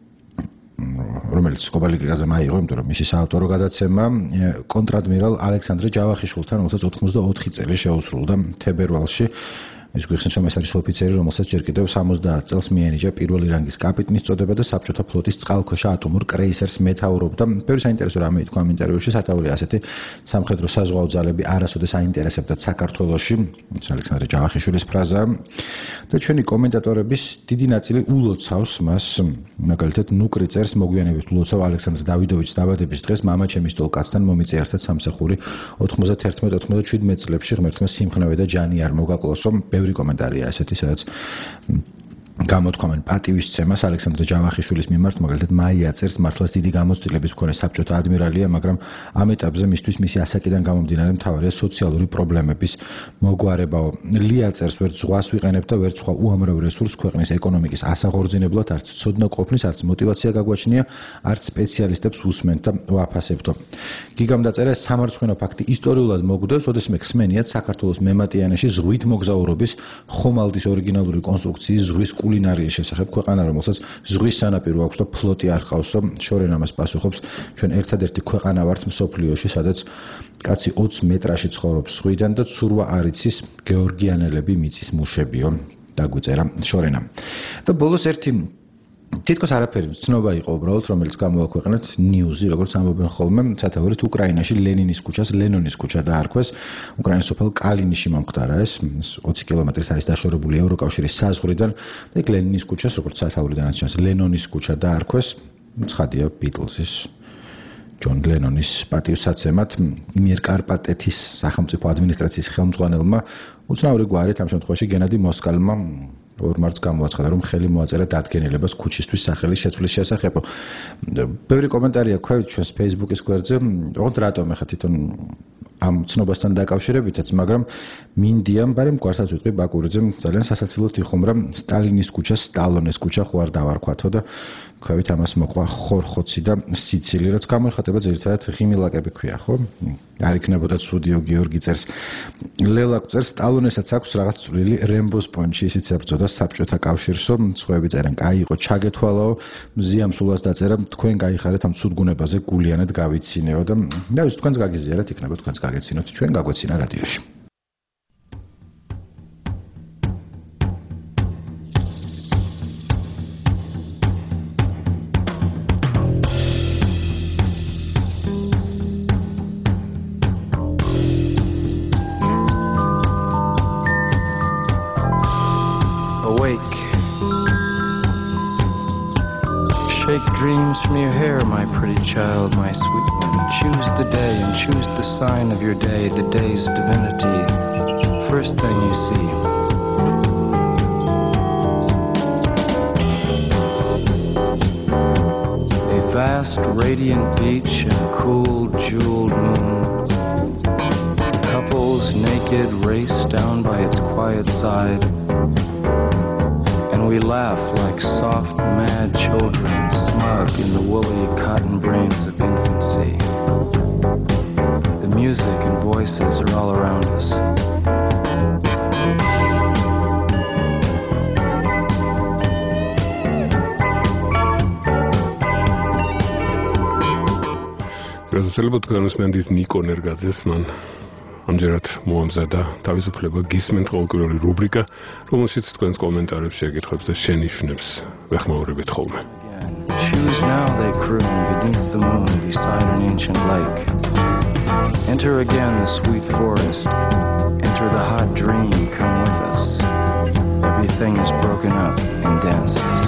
რომელიც კობალიკაზე მაიღო, იმიტომ რომ მისი საავტორო გადაცემა კონტრადმირალ ალექსანდრე ჯავახიშვილთან, რომელსაც ოთხმოცდაოთხი წელი შეუსრულდა თებერვალში. ის გვიხსენს, რომ ეს არის ოფიცერი, რომელსაც ჯერ კიდევ სამოცდაათ წელს მიენიჭა პირველი რანგის კაპიტნის წოდება და საბჭოთა ფლოტის წყალქვეშა ატომურ კრეისერს მეთაურობდა. ბევრი საინტერესო რამე თქვა ამ ინტერვიუში, სათაური ასეთი სამხედრო საზღვაო ძალები არასოდეს აინტერესებდათ საქართველოში. ეს ალექსანდრე ჯავახიშვილის ფრაზა და ჩვენი კომენტატორების დიდი ნაწილი ულოცავს მას. მაგალითად, ნუკრი წერს, მოგვიანებით ულოცავ ალექსანდრე დავიდოვიჩის დაბადების დღეს მამა ჩემის ტოლკაცთან მომიწია ერთად სამსახური ოთხმოცდაერთმეტ ოთხმოცდაშვიდმეტ წლებში ღმერთმა სიმხნევე და ჯანი არ მოგაკლოს, რომ ბევრი კომენტარია ესეთი, სადაც გამოთქვამენ პატივისცემას ალექსანდრე ჯავახიშვილის მიმართ, მაგალითად მაია წერს, მართლაც დიდი გამოცდილების მქონე საბჭოთა ადმირალია, მაგრამ ამ ეტაპზე მისთვის მისი ასაკიდან გამომდინარე მთავარია სოციალური პრობლემების მოგვარებაო. ლია წერს, ვერც ზღვას ვიყენებ და ვერც სხვა უამრავ რესურსს ქვეყნის ეკონომიკის ასაღორძინებლად, არც ცოდნა ყოფნის, არც мотиваცია გაგვაჩნია, არც სპეციალისტებს უსმენთ და ვაფასებდო. გიგამ დაწერა, ეს სამარცხვინო ფაქტი ისტორიულად მოგვდევს, ოდესმე ხსმენიათ საქართველოს მემატიანეში ზღვით მოგზაურობის ხომალდის ორიგინალური კონსტრუქციის ზღვის კულინარიის შესახებ, ქვეყანა რომელსაც ზღვის სანაპირო აქვს და ფლოტი არ ყავს, რომ შორენ ამას პასუხობს, ჩვენ ერთადერთი ქვეყანა ვართ მსოფლიოში, სადაც კაცი ოცი მეტრაში ცხოვრობს ზღვიდან და ცურვა არ იცის, გეორგიანელები მიწის მუშებიო, დაგვიწერა შორენამ. და ბოლოს ერთი თითქოს არაფერი ცნობა იყო უბრალოდ, რომელიც გამოაქვეყნეთ ნიუზი, როგორც ამბობენ ხოლმე, სათაურით უკრაინაში ლენინის ქუჩას ლენონის ქუჩა დაარქვეს. უკრაინის სოფელ კალინიში მომხდარა ეს, ოცი კილომეტრის არის დაშორებული ევროკავშირის საზღვრიდან და იქ ლენინის ქუჩას, როგორც სათაურიდანაც ჩანს, ლენონის ქუჩა დაარქვეს. ცხადია ბიტლზის ჯონ ლენონის პატივსაცემად მიერ კარპატეთის სახელმწიფო ადმინისტრაციის ხელმძღვანელმა უცნაური გვარით ამ შემთხვევაში გენადი მოსკალმა ორ მარტს გამოაცხადა, რომ ხელი მოაწერა დადგენილებას ქუჩისთვის სახელის შეცვლის შესახებ. ბევრი კომენტარია ქვევით ჩვენს Facebook-ის გვერდზე, ოღონდ რატომ ახლა თვითონ ამ ცნობასთან დაკავშირებითაც, მაგრამ მინდია, მაგრამ გვარსაც ვიტყვი ბაკურიძემ ძალიან სასაცილოდ იხუმრა სტალინის ქუჩა, სტალონეს ქუჩა ხო არ დავარქვათო და ქვევით ამას მოყვა ხორხოცი და სიცილი, რაც გამოიხატება ძირითადად ღიმილაკები ქვია, ხო? არ იქნებოდა ცუდიო, გიორგი წერს. ლელა წერს, სტალონესაც აქვს რაღაც წვლილი რემბოს პონჩი, ისიც ებრძოდა საბჭოთა კავშირსო, სხვაები წერენ, კაი იყო, ჩაგეთვალაო, მზიამ სულას დაწერა, თქვენ გაიხარეთ ამ ცუდგუნებაზე გულიანად გავიცინეო და და ის თქვენს გაგიზიარეთ, იქნება თქვენს გაგეცინოთ, ჩვენ გაგვეცინა რადიოში. Dreams from your hair, my pretty child, my sweet one. Choose the day and choose the sign of your day, the day's divinity. First thing you see. A vast, radiant beach and a cool, jeweled moon. Couples naked race down by its quiet side. And we laugh like soft, mad children, smug in the woolly cotton brains of infancy. The music and voices are all around us. Разумеется, თქვენ უსმენთ ნიკო ნერგაძეს, მან ამჯერად მოამზადა თავისუფლება გისმენთ ყოველკვირეული რუბრიკა, რომელშიც თქვენს კომენტარებს, შეკითხვებს და შენიშვნებს ვეხმაურებით ხოლმე. Shoes now they croon beneath the moon beside an ancient lake. Enter again the sweet forest. Enter the hot dream, come with us. Everything is broken up in dances.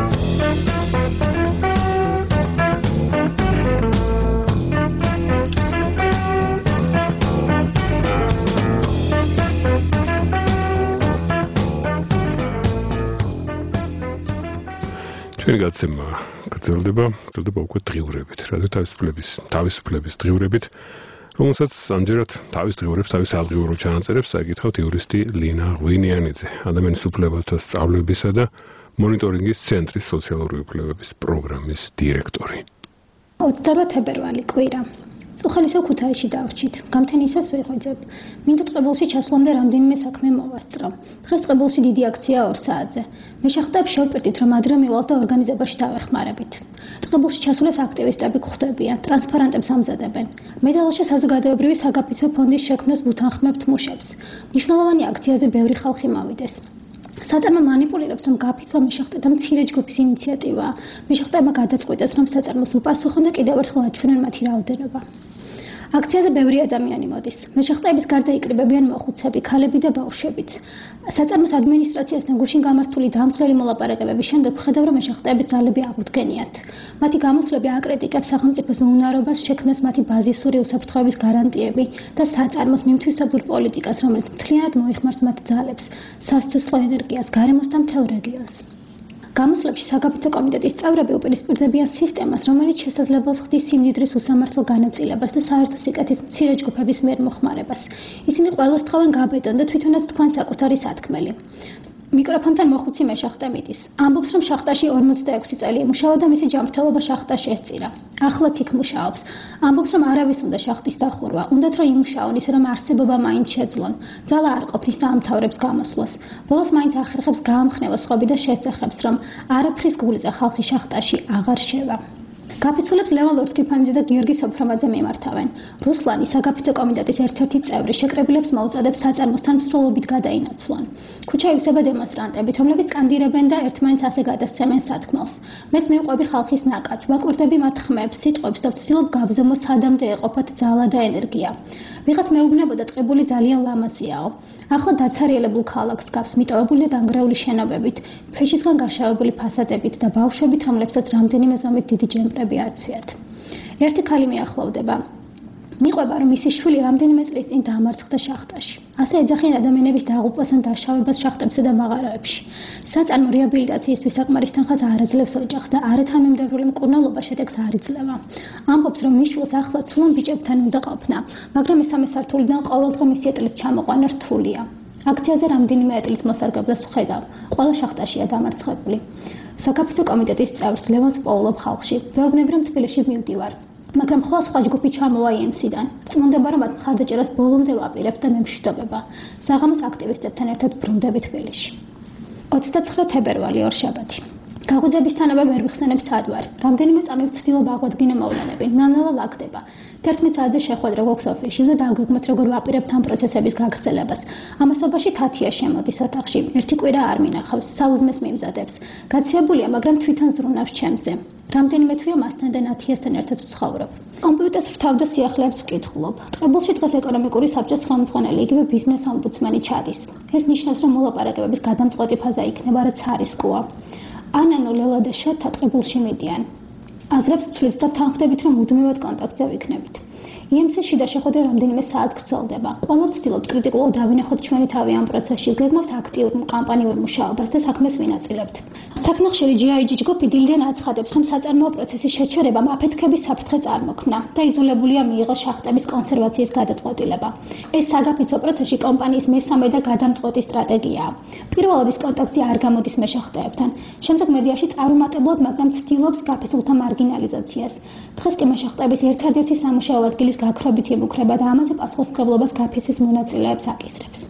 ჩვენი გაცემა გრძელდება, გრძელდება უკვე დღიურებით, რადგან თავისუფლების, თავისუფლების დღიურებით, რომელსაც ამჯერად თავის დღიურებს, თავის ადღიურო ჩანაწერებს საიკითხავთ იურისტი ლინა ღვინიანიძე, ადამიანის უფლებათა სწავლებისა და მონიტორინგის ცენტრის სოციალური უფლებების პროგრამის დირექტორი. ოცდაოთხ თებერვალი კვირა. წუხალისო ქუთაისში დავრჩით. გამთენისას ვიღვიძებ. მინდა ტყებულში ჩასვლამდე რამდენიმე საქმე მოვასწრო. დღეს ტყებულში დიდი აქცია ორ საათზე. მე შეხტებ შევპირდით, რომ ადრე მივალთ და ორგანიზებაში დავეხმარებით. ტყებულში ჩასულებს აქტივისტები გვხვდებიან, ტრანსპარენტებს ამზადებენ. მე დალაშა საზოგადოებრივი საგაფიცვო ფონდის შექმნას ვუთანხმებთ მუშებს. მნიშვნელოვანი აქციაზე ბევრი ხალხი მოვიდეს. საწარმო манипуლირებს, რომ გაფიცვა მე შეხტებ და მცირე ჯგუფის ინიციატივაა. მე შეხტებმა გადაწყვიტეს, რომ საწარმოს უპასუხონ და კიდევ ერთხელ აჩვენონ მათი რაოდენობა. აქციაზე ბევრი ადამიანი მოდის. მეშახტების გარდა იკრიბებიან მოხუცები, ქალები და ბავშვებიც. საწარმოს ადმინისტრაციასთან გუშინ გამართული დამხელი მოლაპარაკებების შემდეგ ვხედავ, რომ მეშახტების ძალები აღუდგენიათ. მათი გამოსვლები აკრიტიკებს სახელმწიფოს უნარობას, შექმნას მათი ბაზისური უსაფრთხოების გარანტიები და საწარმოს მიმთვისებურ პოლიტიკას, რომელიც მთლიანად მოიხმარს მათ ძალებს, სასიცოცხლო ენერგიას, გარემოს და მთელ რეგიონს. გამოსვლებში საგაფიცვო კომიტეტის წევრები უპირისპირდებიან სისტემას, რომელიც შესაძლებელს ხდის სიმდიდრის უსამართლო განაწილებას და საერთო სიკეთის მცირე ჯგუფების მიერ მოხმარებას. ისინი ყველას თხოვენ გაბედონ და თვითონაც თქვენ საკუთარი სათქმელი. მიკროფონთან მოხუცი მეშახტე მიდის. ამბობს, რომ შახტაში ორმოცდაექვსი წელი იმუშავა და მისი ჯანმრთელობა შახტაში ესწირა. ახლაც იქ მუშაობს. ამბობს, რომ არავის უნდა შახტის დახურვა, უნდათ რომ იმუშაონ ისე, რომ არსებობა მაინც შეძლონ. ძალა არ ყოფნის და ამთავრებს გამოსვლას. ბოლოს მაინც ახერხებს გაამხნევა სხვები და შესწეხებს, რომ არაფრის გულზე ხალხი შახტაში აღარ შევა. გაფიცულებს ლევან ლორთქიფანიძე და გიორგი სოფრომაძე მიმართავენ. რუსლანი, საგაფიცვო კომიტეტის ერთ-ერთი წევრი, შეკრებილებს მოუწოდებს საწარმოსთან მსვლელობით გადაინაცვლონ. ქუჩა ივსება დემონსტრანტებით, რომლებიც სკანდირებენ და ერთმანეთს ასე გადასცემენ სათქმელს. მეც მივყვები ხალხის ნაკადს, ვაკვირდები მათ ხმებს, სიტყვებს და ვცდილობ გავზომო სადამდე ეყოფათ ძალა და ენერგია. ვიღაც მეუბნებოდა ტყებული ძალიან ლამაზიაო. ახლა დაცარიელებულ ქალაქს გავს, მიტოვებული და დანგრეული შენობებით, ფეშისგან გაშავებული ფასადებით და ბავშვებით, რომლებსაც რამდენიმე ზომით დიდი ჯემპრები აცვიათ. ერთი ქალი მიახლოვდება. მიყვება, რომ მისი შვილი რამდენიმე წლის წინ დაამარცხდა შახტაში. ასე ეძახიან ადამიანების დაღუპვას ან დაშავებას შახტებსა და მაღაროებში. საწარმო რეაბილიტაციისთვის საკმარის თანხას არ აძლევს ოჯახს და არათანმიმდევრული მკურნალობა შედეგს არ იძლევა. ამბობს, რომ მის შვილს ახლა ცულან ბიჭებთან უნდა ყოფნა, მაგრამ მესამე სართულიდან ყოველდღე მისი ეტლის ჩამოყვანა რთულია. აქციაზე რამდენიმე ეტლის მოსარგებლეს ვხედავ. ყველა შახტაშია დამარცხებული. საგაფიცვო კომიტეტის წევრს ლევონს პოულობ ხალხში. ვეუბნები, რომ თბილისში მივდივარ. მაგრამ სხვა სხვა ჯგუფი ჩამოვა იემსიდან. წმუნდება, რომ მათ მხარდაჭერას ბოლომდე ვაპირებთ და მე მშვიდობება. საღამოს აქტივისტებთან ერთად ბრუნდები თბილისში. ოცდაცხრე თებერვალი ორშაბათი. გაღვიძების თანაბა ვერ ვიხსენებ სად ვარ. რამდენიმე წამი ვცდილობ აღვადგინო მოვლენები. ნანალა ლაგდება. თერთმეტ საათზე შეხვედრა გვაქვს ოფისში და დავგეგმოთ როგორ ვაპირებთ ამ პროცესების გაგრძელებას. ამასობაში თათია შემოდის ოთახში. ერთი კვირა არ მინახავს, საუზმეს მიმზადებს. გაციებულია, მაგრამ თვითონ ზრუნავს ჩემზე. რამდენიმე თვეა მასთან და ნათიასთან ერთად ვცხოვრობ. კომპიუტერს ვრთავ და სიახლეებს ვკითხულობ. ტყებულში დღეს ეკონომიკური საბჭოს ხელმძღვანელი, იგივე ბიზნეს ომბუდსმენი ჩადის. ეს ნიშნავს, რომ მოლაპარაკებების გადამწყვეტი ფაზა იქნება, რაც არისკოა. ანანო ლელა და შათა ტყებულში მიდიან. აზრებს ცვლის და თანხმდებით, რომ მუდმივად კონტაქტზე ვიქნებით. იემსში და შეხვედრა რამდენიმე საათ გრძელდება. ყველა ცდილობთ კრიტიკულად დავინახოთ ჩვენი თავი ამ პროცესში, გეგმავთ აქტიურ კამპანიურ მუშაობას და საქმეს ვინაწილებთ. თქნახშირი ჯი აი ჯი ჯგუფი დილიდან აცხადებს, რომ საწარმოო პროცესის შეჩერებამ აფეთქების საფრთხე წარმოქმნა და იძულებულია მიიღოს შახტების კონსერვაციის გადაწყვეტილება. ეს საგაფიცვო პროცესში კომპანიის მესამე და გადამწყვეტი სტრატეგიაა. პირველად ის კონტაქტზე არ გამოდის მეშახტეებთან. შემდეგ მედიაში წარუმატებლად, მაგრამ ცდილობს გაფიცულთა მარგინალიზაციას. დღეს კი მეშახტეების ერთადერთი სამუშაო ადგილის გაქრობით იმუქრება და ამაზე პასუხისმგებლობას გაფიცვის მონაწილეებს აკისრებს.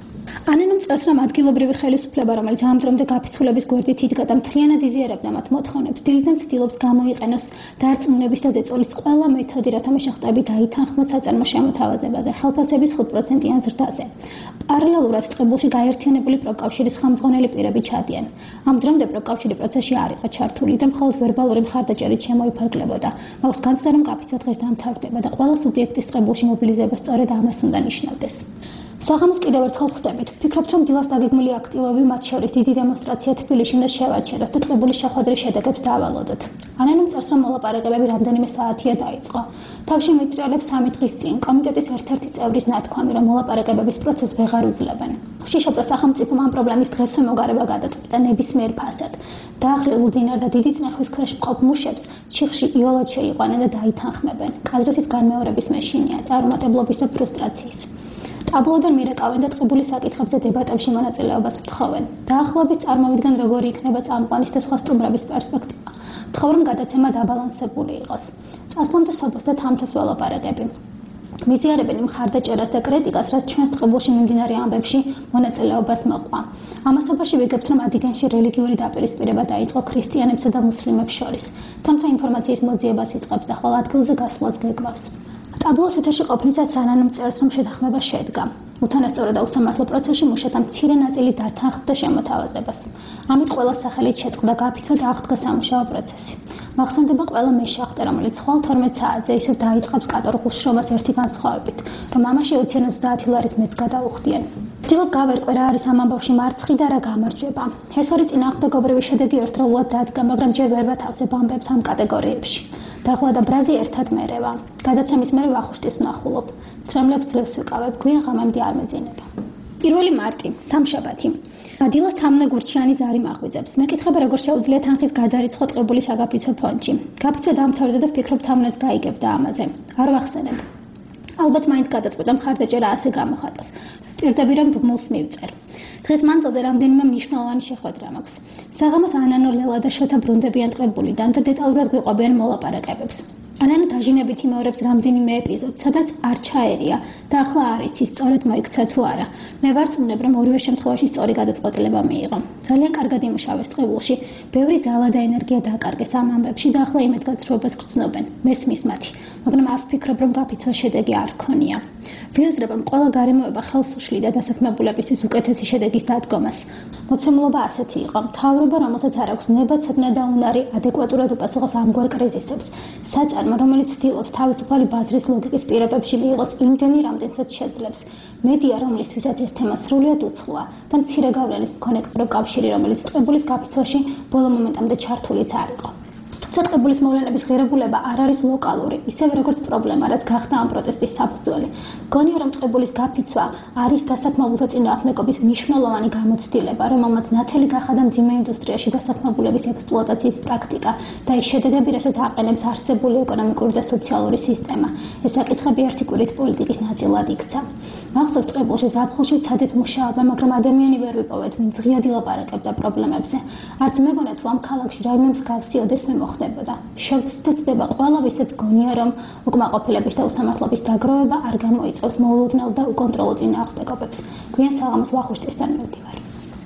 ანენომ წელს რომ ადგილობრივი ხელისუფლება, რომელიც ამ დრომდე გაფიცულების გვერდით იდგა და მთლიანად იზიარებდა მათ მოთხოვნებს, დილიდან ცდილობს გამოიყენოს დარწმუნების და ზეწოლის ყველა მეთოდი, რათა მეშახტეები დაითანხმოს საწარმო შემოთავაზებაზე, ხელფასების ხუთ პროცენტიან ზრდაზე. პარალელურად ტყიბულში გაერთიანებული პროკავშირის ხელმძღვანელი პირები ჩადიან. ამ დრომდე პროკავშირი პროცესში არ იყო ჩართული და მხოლოდ ვერბალური მხარდაჭერით შემოიფარგლებოდა. მაქვს განცდა, რომ გაფიცვა დღეს დამთავრდება და ყველა სუბიექტის ტყიბულში მობილიზება სწორედ ამას უნდა ნიშნავდეს. საღამოს კიდევ ერთხელ ვხვდებით. ვფიქრობთ, რომ დილას დაგეგმილი აქტივობები, მათ შორის დიდი დემონსტრაცია თბილისში უნდა შევაჩეროთ და ტყიბულის შეხვედრის შედეგებს დაავალოდოთ. ანენომ წერს, რომ მოლაპარაკებები რამდენიმე საათია დაიწყო. თავში მეჭრელებს სამი დღის წინ კომიტეტის ერთ-ერთი წევრის ნათქვამი, რომ მოლაპარაკებების პროცესს ვეღარ უძლებენ. შიშოპრა სახელმწიფომ ამ პრობლემის დღესვე მოგარება გადაწყვიტა ნებისმიერ ფასად. დაახლოებით უძინარ და დიდი წნეხვის ქვეშ მყოფ მუშებს ჩიხში იოლად შეიყვანენ და დაითანხმებენ. კაზრეთის განმეორების მეშინია, წარუმატებლობის და ფრუსტრაციის. ტაბლოდან მირეკავენ და ტყიბულის საკითხებზე დებატებში მონაწილეობას მთხოვენ. დაახლოებით წარმოვიდგენ, როგორი იქნება წამყვანის და სხვა სტუმრების პერსპექტივა. მთხოვ, რომ გადაცემა დაბალანსებული იყოს. წასვლამდე სოფოს და თამთას ველაპარაკები. მიზიარებენ იმ მხარდაჭერას და კრიტიკას, რაც ჩვენს ტყიბულში მიმდინარე ამბებში მონაწილეობას მოყვა. ამასობაში ვიგებთ, რომ ადიგენში რელიგიური დაპირისპირება დაიწყო ქრისტიანებსა და მუსლიმებს შორის. თამთა ინფორმაციის მოძიებას იწყებს და ხოლ ადგილზე გასვლას გეგმავს. ტაბლოს ეთერში ყოფნისას ანენომ წერს, რომ შეთანხმება შედგა. უთანასწორო და უსამართლო პროცესში მუშათა მცირე ნაწილი დათანხმდა შემოთავაზებას. ამით ყველა სახელით შეწყდა გაფიცვა და აღდგა სამუშაო პროცესი. მახსენდება ყველა მეშახტე, რომელიც ხვალ თორმეტ საათზე ისევ დაიწყებს კატორღულ შრომას ერთი განსხვავებით, რომ ამაში ოციან ოცდაათი ლარით მეც გადაუხდიან. ვცდილობ გავერკვე რა არის ამ ამბავში მარცხი და რა გამარჯვება. ეს ორი წინააღმდეგობრივი შედეგი ერთდროულად დადგა, მაგრამ ჯერ ვერ ვათავსებ ამბებს ამ კატეგორიებში. დახლა და ბრაზი ერთად მერევა. გადაცემის მერე ვახუშტის ვნახულობ. ცრემლებს ძლევს ვიკავებ, გვიან ღამემდე არ მეძინება. პირველი მარტი, სამშაბათი. დილას თამნა გურჩიანი ზარი მაღვიძებს. მეკითხება, როგორ შეუძლია თანხის გადარიცხვა ტყიბულის საგაფიცვო ფონდში. გაფიცვა დამთავრდა და ვფიქრობ, თამნაც გაიგებდა ამაზე. არ ვახსენებ. ალბათ მაინც გადაწყვიტა მხარდაჭერა ასე გამოხატოს. პირდები რომ ბმულს მივწერ. დღეს მანძილზე რამდენიმე მნიშვნელოვანი შეხვედრა მაქვს. საღამოს ანანო ლელა და შოთა ბრუნდებიან ტყიბულიდან და დეტალურად გვიყვებიან მოლაპარაკებებს. ანანო დაჟინებით იმეორებს რამდენიმე ეპიზოდს, სადაც არ ჩაერია და ახლა არ იცის სწორედ მოიქცა თუ არა. მე ვარწმუნებ, რომ ორივე შემთხვევაში სწორი გადაწყვეტილება მიიღო. ძალიან კარგად იმუშავეს ტყიბულში, ბევრი ძალა და ენერგია დააკარგეს ამ ამბებში და ახლა იმედ გაცრუებას გრძნობენ. მესმის მათი, მაგრამ არ ვფიქრობ, რომ გაფიცვას შედეგი არ ქონია. ვიაზრებ, რომ ყველა გარემოება ხელს უშლიდა დასაქმებულებისთვის უკეთესი შედეგის დადგომას. მოცემულობა ასეთი იყო: მთავრობა, რომელსაც არ აქვს ნება, ცოდნა და უნარი ადეკვატურად უპასუხოს ამგვარ კრიზისებს. საწარმო, რომელიც ცდილობს თავისუფალი ბაზრის ლოგიკის პირობებში მიიღოს იმდენი, რამდენსაც შეძლებს. მედია, რომლისთვისაც ეს თემა სრულიად უცხოა და მცირე გავლენის მქონე პროკავშირი, რომელიც ტყიბულის გაფიცვაში ბოლო მომენტამდე ჩართულიც არ იყო. ტყიბულის მოვლენების ღირებულება არ არის ლოკალური, ისევე როგორც პრობლემა, რაც გახდა ამ პროტესტის საფუძველი. გონია, რომ ტყიბულის გაფიცვა არის დასაქმებულთა წინააღმდეგობის მნიშვნელოვანი გამოცდილება, რომელმაც ნათელი გახადა მძიმე ინდუსტრიაში დასაქმებულების ექსპლუატაციის პრაქტიკა და ის შედეგები, რასაც აყენებს არსებული ეკონომიკური და სოციალური სისტემა. ეს საკითხები ერთი კვირით პოლიტიკის ნაწილად იქცა. მახსოვს ტყიბულში ზაფხულში ცადეთ მუშაობა, მაგრამ ადამიანი ვერ ვიპოვეთ, ვინც ღიად ილაპარაკებდა პრობლემებზე. არც მეგონეთ, რომ ამ ქალაქში რაიმე მსგავსი ოდესმე მოხდა. შევცდდება ყველა, ვისაც გონია, რომ უკმაყოფილების და უსამართლობის დაგროვება არ გამოიწვევს მოულოდნელ და უკონტროლო წინააღმდეგობებს. გვიან საღამოს ვახუშტისთან მივდივარ.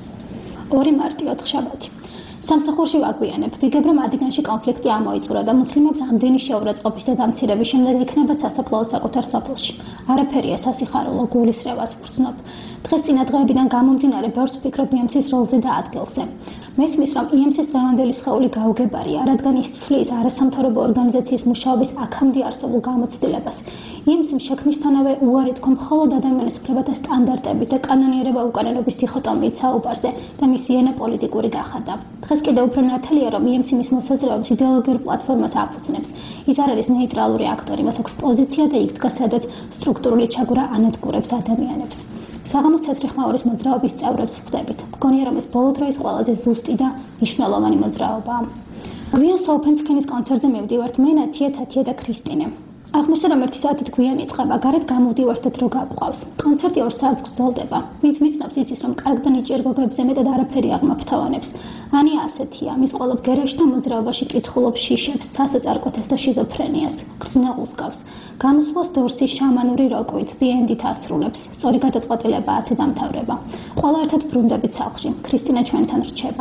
ორი მარტი, ოთხშაბათი. სამსახურში ვაგვიანებ. ვიგებ, რომ ადიგენში კონფლიქტი ამოიწურა და მუსლიმებს ამდენი შეურაცხყოფის და დამცირების შემდეგ იქნებათ სასოფლაო საკუთარ სოფელში. არაფერია სასიხარულო, გულისრევას ვგრძნობ. დღეს წინადღეებიდან გამომდინარე, ბევრს ვფიქრობ ი ემ სის როლზე და ადგილზე. მესმის, რომ ი ემ სის დღევანდელი სხეული გაუგებარია, რადგან ის ცვლის არასამთავრობო ორგანიზაციის მუშაობის აქამდე არსებულ გამოცდილებას. ი ემ სი-მ შექმნისთანავე უარი თქვა მხოლოდ ადამიანის უფლებათა სტანდარტებით და კანონიერება უკანონობის დიქოტომიით საუბარზე და მისი ენა პოლიტიკური გახადა. დღეს კიდევ უფრო ნათელია, რომ ი ემ სი მის მოსაზრებებს იდეოლოგიურ პლატფორმას აფუძნებს. ის არ არის ნეიტრალური აქტორი, მას აქვს პოზიცია და იქ დგას, სადაც სტრუქტურული ჩაგვრა ანადგურებს ადამიანებს. საღამოს თეთრი ხმაურის მოძრაობის წევრებს ვხვდებით. მგონია, რომ ეს ბოლო დროის ყველაზე ზუსტი და მნიშვნელოვანი მოძრაობაა. გვიან საუფენსკენის კონცერტზე მივდივართ მე, ნათია, თათია და ქრისტინე. აღმოჩნდა რომ ერთი საათით გვიან იწყება, გარეთ გამოვდივართ და დრო გავყავს. კონცერტი ორ საათს გრძელდება. ვინც მიცნობს იცის რომ კარგ და ნიჭიერ გოგოებზე მეტად არაფერი აღმაფრთოვანებს. ანია ასეთია, მის ყოლო ბგერაში და მოძრაობაში კითხულობს შიშებს, სასოწარკვეთეს და შიზოფრენიას. გრძნეულს გავს. გამოსვლას დორსის შამანური როკვით The End-ით ასრულებს. სწორი გადაწყვეტილება ასე დამთავრება. ყველა ერთად ბრუნდებით სახლში. ქრისტინა ჩვენთან რჩება.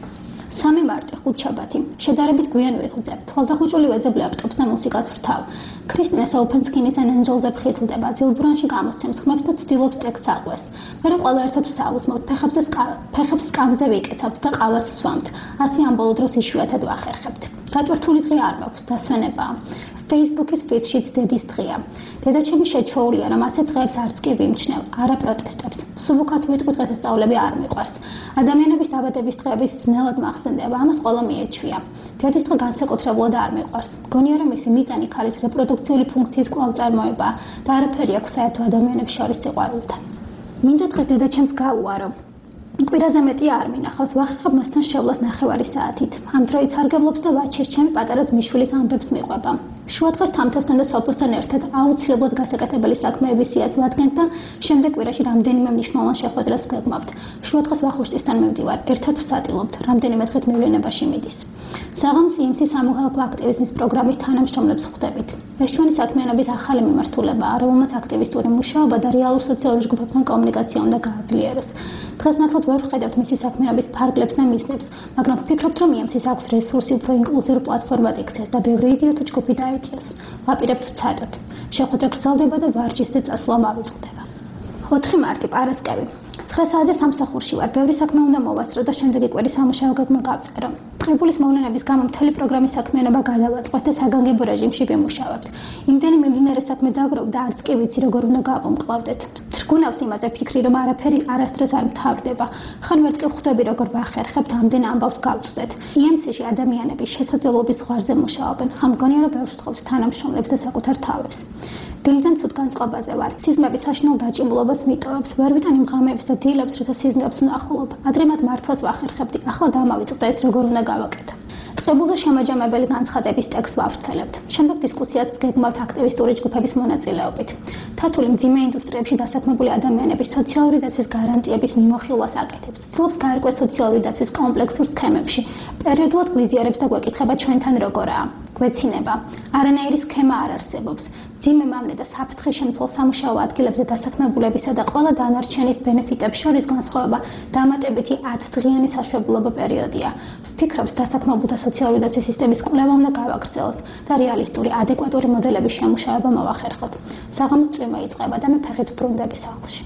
სამი მარტი, ხუთშაბათი. შედარებით გვიან ვიღვძე. თვალდახუჭული ვეძებ ლეპტოპს და მუსიკას ვრთავ. ქრისტინა საუფენსკინის ან ენჯელზე ფხიზლდება, ძილბრანში გამოსცემს ხმებს და ცდილობს ტექსტს აღვეს. მერე ყველა ერთად ვსაუზმოთ, ფეხებზე ფეხებს სკამზე ვიკეცავთ და ყავას ვსვამთ. ასე ამ ბოლო დროს იშვიათად ვახერხებთ. გატვირთული დღე არ მაქვს, დასვენებაა. Facebook-ის ფიდშიც დედის დღეა. დედაჩემი შეჩვეულია, რომ ასეთ დღეებს არც კი ვიმჩნევ, არა პროტესტებს. სუბუქად ვიტყვი დღესასწაულები არ მიყვარს. ადამიანების დაბადების დღეების ძნელად მახსენდება, ამას ყველა მიეჩვია. დედის დღე განსაკუთრებულად არ მიყვარს. მგონია, რომ მისი მიზანი ქალის რეპროდუქციული ფუნქციის კვლავ წარმოებაა და არაფერი აქვს საერთო ადამიანებს შორის სიყვარულთან. მინდა დღეს დედაჩემს გაუარო. კვირაზე მეტი არ მინახავს, ვახერხებ მასთან შევლას ნახევარი საათით. ამ დროით სარგებლობს და ვაჩეს ჩემი პატარა ძმისშვილის ამბებს მიყვება. შუადღეს თამთასთან და სოფელთან ერთად აუცილებლად გასაკეთებელი საქმეების სიას ვადგენთ და შემდეგ კვირაში რამდენიმე მნიშვნელოვან შეხვედრას ვგეგმავთ. შუადღეს ვახუშტისთან მივდივარ, ერთად ვსატილობთ, რამდენიმე დღით მოვლენებაში მიდის. საღამოს იმსი სამოქალაქო აქტივიზმის პროგრამის თანამშრომლებს ხვდებით. ეს ჩვენი საქმიანობის ახალი მიმართულებაა, რომელმაც აქტივისტური მუშაობა და რეალურ სოციალურ ჯგუფებთან კომუნიკაცია უნდა გააძლიეროს. დღეს ნათლად ვერ ვხედავთ მისი საქმიანობის ფარგლებს და მიზნებს, მაგრამ ვფიქრობთ, რომ იმსის აქვს რესურსი უფრო ინკლუზიურ პლატფორმად იქცეს და ბევრი იდიოტი ჯგუფი დაიწიოს. ვაპირებთ ვცადოთ. შეხვედრა გრძელდება და ვარჯიშზე წასვლა მავიწყდება. ოთხი მარტი, პარასკევი. ცხრა საათზე სამსახურში ვარ, ბევრი საქმე უნდა მოვასწრო და შემდეგი კვირის სამუშაო გეგმა გავწერო. ტყიბულის მოვლენების გამო მთელი პროგრამის საქმიანობა გადავაწყოთ და საგანგებო რეჟიმში ვიმუშავებთ. იმდენი მიმდინარე საქმე დაგროვ და არც კი ვიცი როგორ უნდა გავუმკლავდეთ. თრგუნავს იმაზე ფიქრი, რომ არაფერი არასდროს არ მთავრდება. ხან ვერც კი ვხვდები როგორ ვახერხებთ ამდენ ამბავს გავწვდეთ. ი ემ სი-ში ადამიანები შესაძლებლობის ზღვარზე მუშაობენ. ხან მგონია რომ ბევრს ვთხოვთ თანამშრომლებს და საკუთარ თავებს. დილიდან ცუდ განწყობაზე ვარ. სიზმრები საშინელ დაჭიმულობას მიტოვებს, ვერ ვიტან იმ ღამეებს და დილებს, როცა სიზმრებს ვნახულობ. ადრე მათ მართვას ვახერხებდი, ახლა დამავიწყდა ეს როგორ უნდა გავაკეთო. ტყიბულზე შემაჯამებელი განცხადების ტექსტს ვავრცელებთ. შემდეგ დისკუსიას ვგეგმავთ აქტივისტური ჯგუფების მონაწილეობით. თათული მძიმე ინდუსტრიებში დასაქმებული ადამიანების სოციალური დაცვის გარანტიების მიმოხილვას აკეთებს. ცდილობს გაერკვეს სოციალური დაცვის კომპლექსურ სქემებში. პერიოდულად გვიზიარებს და გვეკითხება ჩვენთან როგორაა. გვეცინება. არანაირი სქემა არ არსებობს. ძიმე მამლე და საფრთხე შემცველ სამუშაო ადგილებზე დასაქმებულებისა და ყველა დანარჩენის ბენეფიტებს შორის განსხვავება დამატებითი ათდღიანი საშვებულობო პერიოდია. ვფიქრობთ, დასაქმებულთა სოციალური დაცვის სისტემის კვლევა უნდა გავაგრძელოთ და რეალისტური, ადეკვატური მოდელების შემუშავება მოვახერხოთ. საღამოს წვიმა იწყება და მე ფეხით ვბრუნდები სახლში.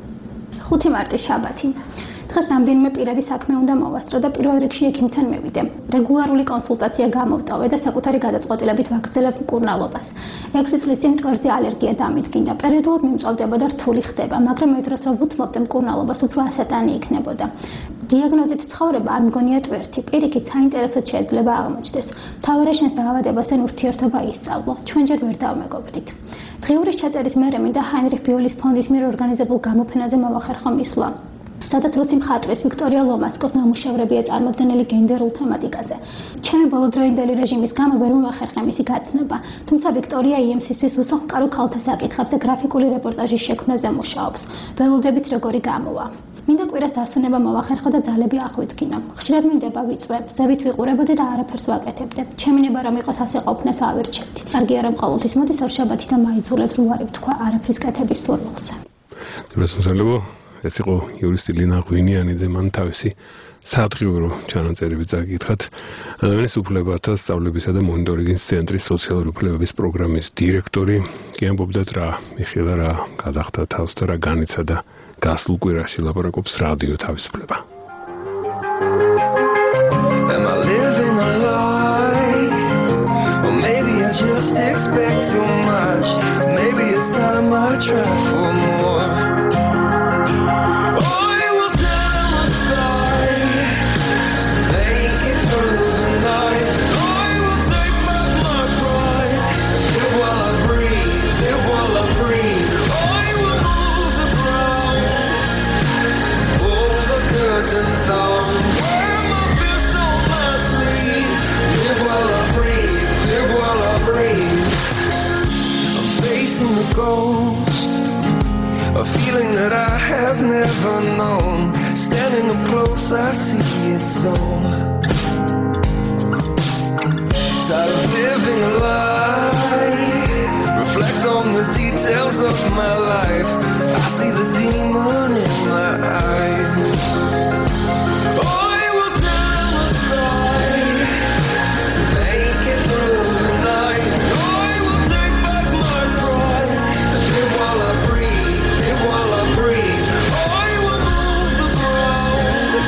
ხუთი მარტი, შაბათი. დღეს რამდენიმე პირადი საქმე უნდა მოვასწრო და პირველ რიგში ექიმთან მივიდე. რეგულარული კონსულტაცია გამოვტოვე და საკუთარი გადაწყვეტილებით ვაგრძელებ მკურნალობას. ექვსი წლის წინ მტვერზე ალერგია დამიდგინდა. პერიოდულად მიმწვავდებოდა რთული ხდება, მაგრამ მე დროს რომ ვუთმობდე მკურნალობას, უფრო ასატანი იქნებოდა. დიაგნოზით ცხოვრება არ მგონია ტვერთი, პირიქით საინტერესოდ შეიძლება აღმოჩნდეს. მთავარი შენს დაავადებასთან ურთიერთობა ისწავლო. ჩვენ ჯერ ვერ დავმეგობრდით. დღიურის ჩაწერის მერე მინდა ჰაინრიხ ბიოლის ფონდის მიერ ორგანიზებულ გამოფენაზე მოვახერხო მისვლა. სადაც რუსი მხატვრის ვიქტორია ლომასკოს ნამუშევრებია წარმოდგენილი გენდერულ თემატიკაზე. ჩემი ბოლოდროინდელი რეჟიმის გამო ვერ მოვახერხე მისი გაცნობა, თუმცა ვიქტორია ი ემ სი-ისთვის უსახლკარო ქალთა საკითხებს და გრაფიკული რეპორტაჟის შექმნაზე მუშაობს. ველოდებით როგორი გამოვა. მინდა კვირას დასვენება მოვახერხო და ძალები აღვიდგინო. ხშირად მინდება ვიწვე, ზევით ვიყურებოდი და არაფერს ვაკეთებდი. ჩემი ნება რომ იყოს ასე ყოფნას ავირჩევდი. კარგი არა ყოველთვის მოდის ორშაბათი და მაიძულებს უარი ვთქვა არაფრის კეთების სურვილზე. გასასწორებო ეს იყო იურისტი ლინა ღვინიანიძე, მან თავისი საადღიურო ჩანაწერები წაკითხათ. ადამიანის უფლებათა სწავლებისა და მონიტორინგის ცენტრის სოციალური უფლებების პროგრამის დირექტორი კი ამბობდა რა მიხელა რა გადახდა თავს და რა განიცადა გასულ კვირაში ლაპარაკობს რადიო თავისუფლება. Am I living a lie? Or maybe I just expect too much. Maybe it's time I try for more. never known. Standing up close, I see it's all. Tired of living a lie. Reflect on the details of my life. I see the demon in my eyes. Oh, I will tell a story. Make it through the night. Oh, I will take back my pride. Live while I breathe. Live while I breathe. Oh, I will move the ground.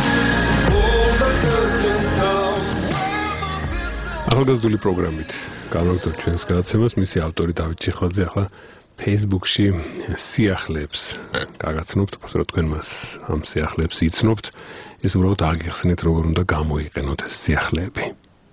Pull the curtains down. ახალგაზრდული პროგრამით განვაგრძობთ ჩვენს გადაცემას. მისი ავტორი დავით ჩიხლაძე ახლა Facebook-ში სიახლეებს გაგაცნობთ, უბრალოდ რომ თქვენ მას ამ სიახლეებს იცნობთ, ეს უბრალოდ აგიხსნით როგორ უნდა გამოიყენოთ ეს სიახლეები.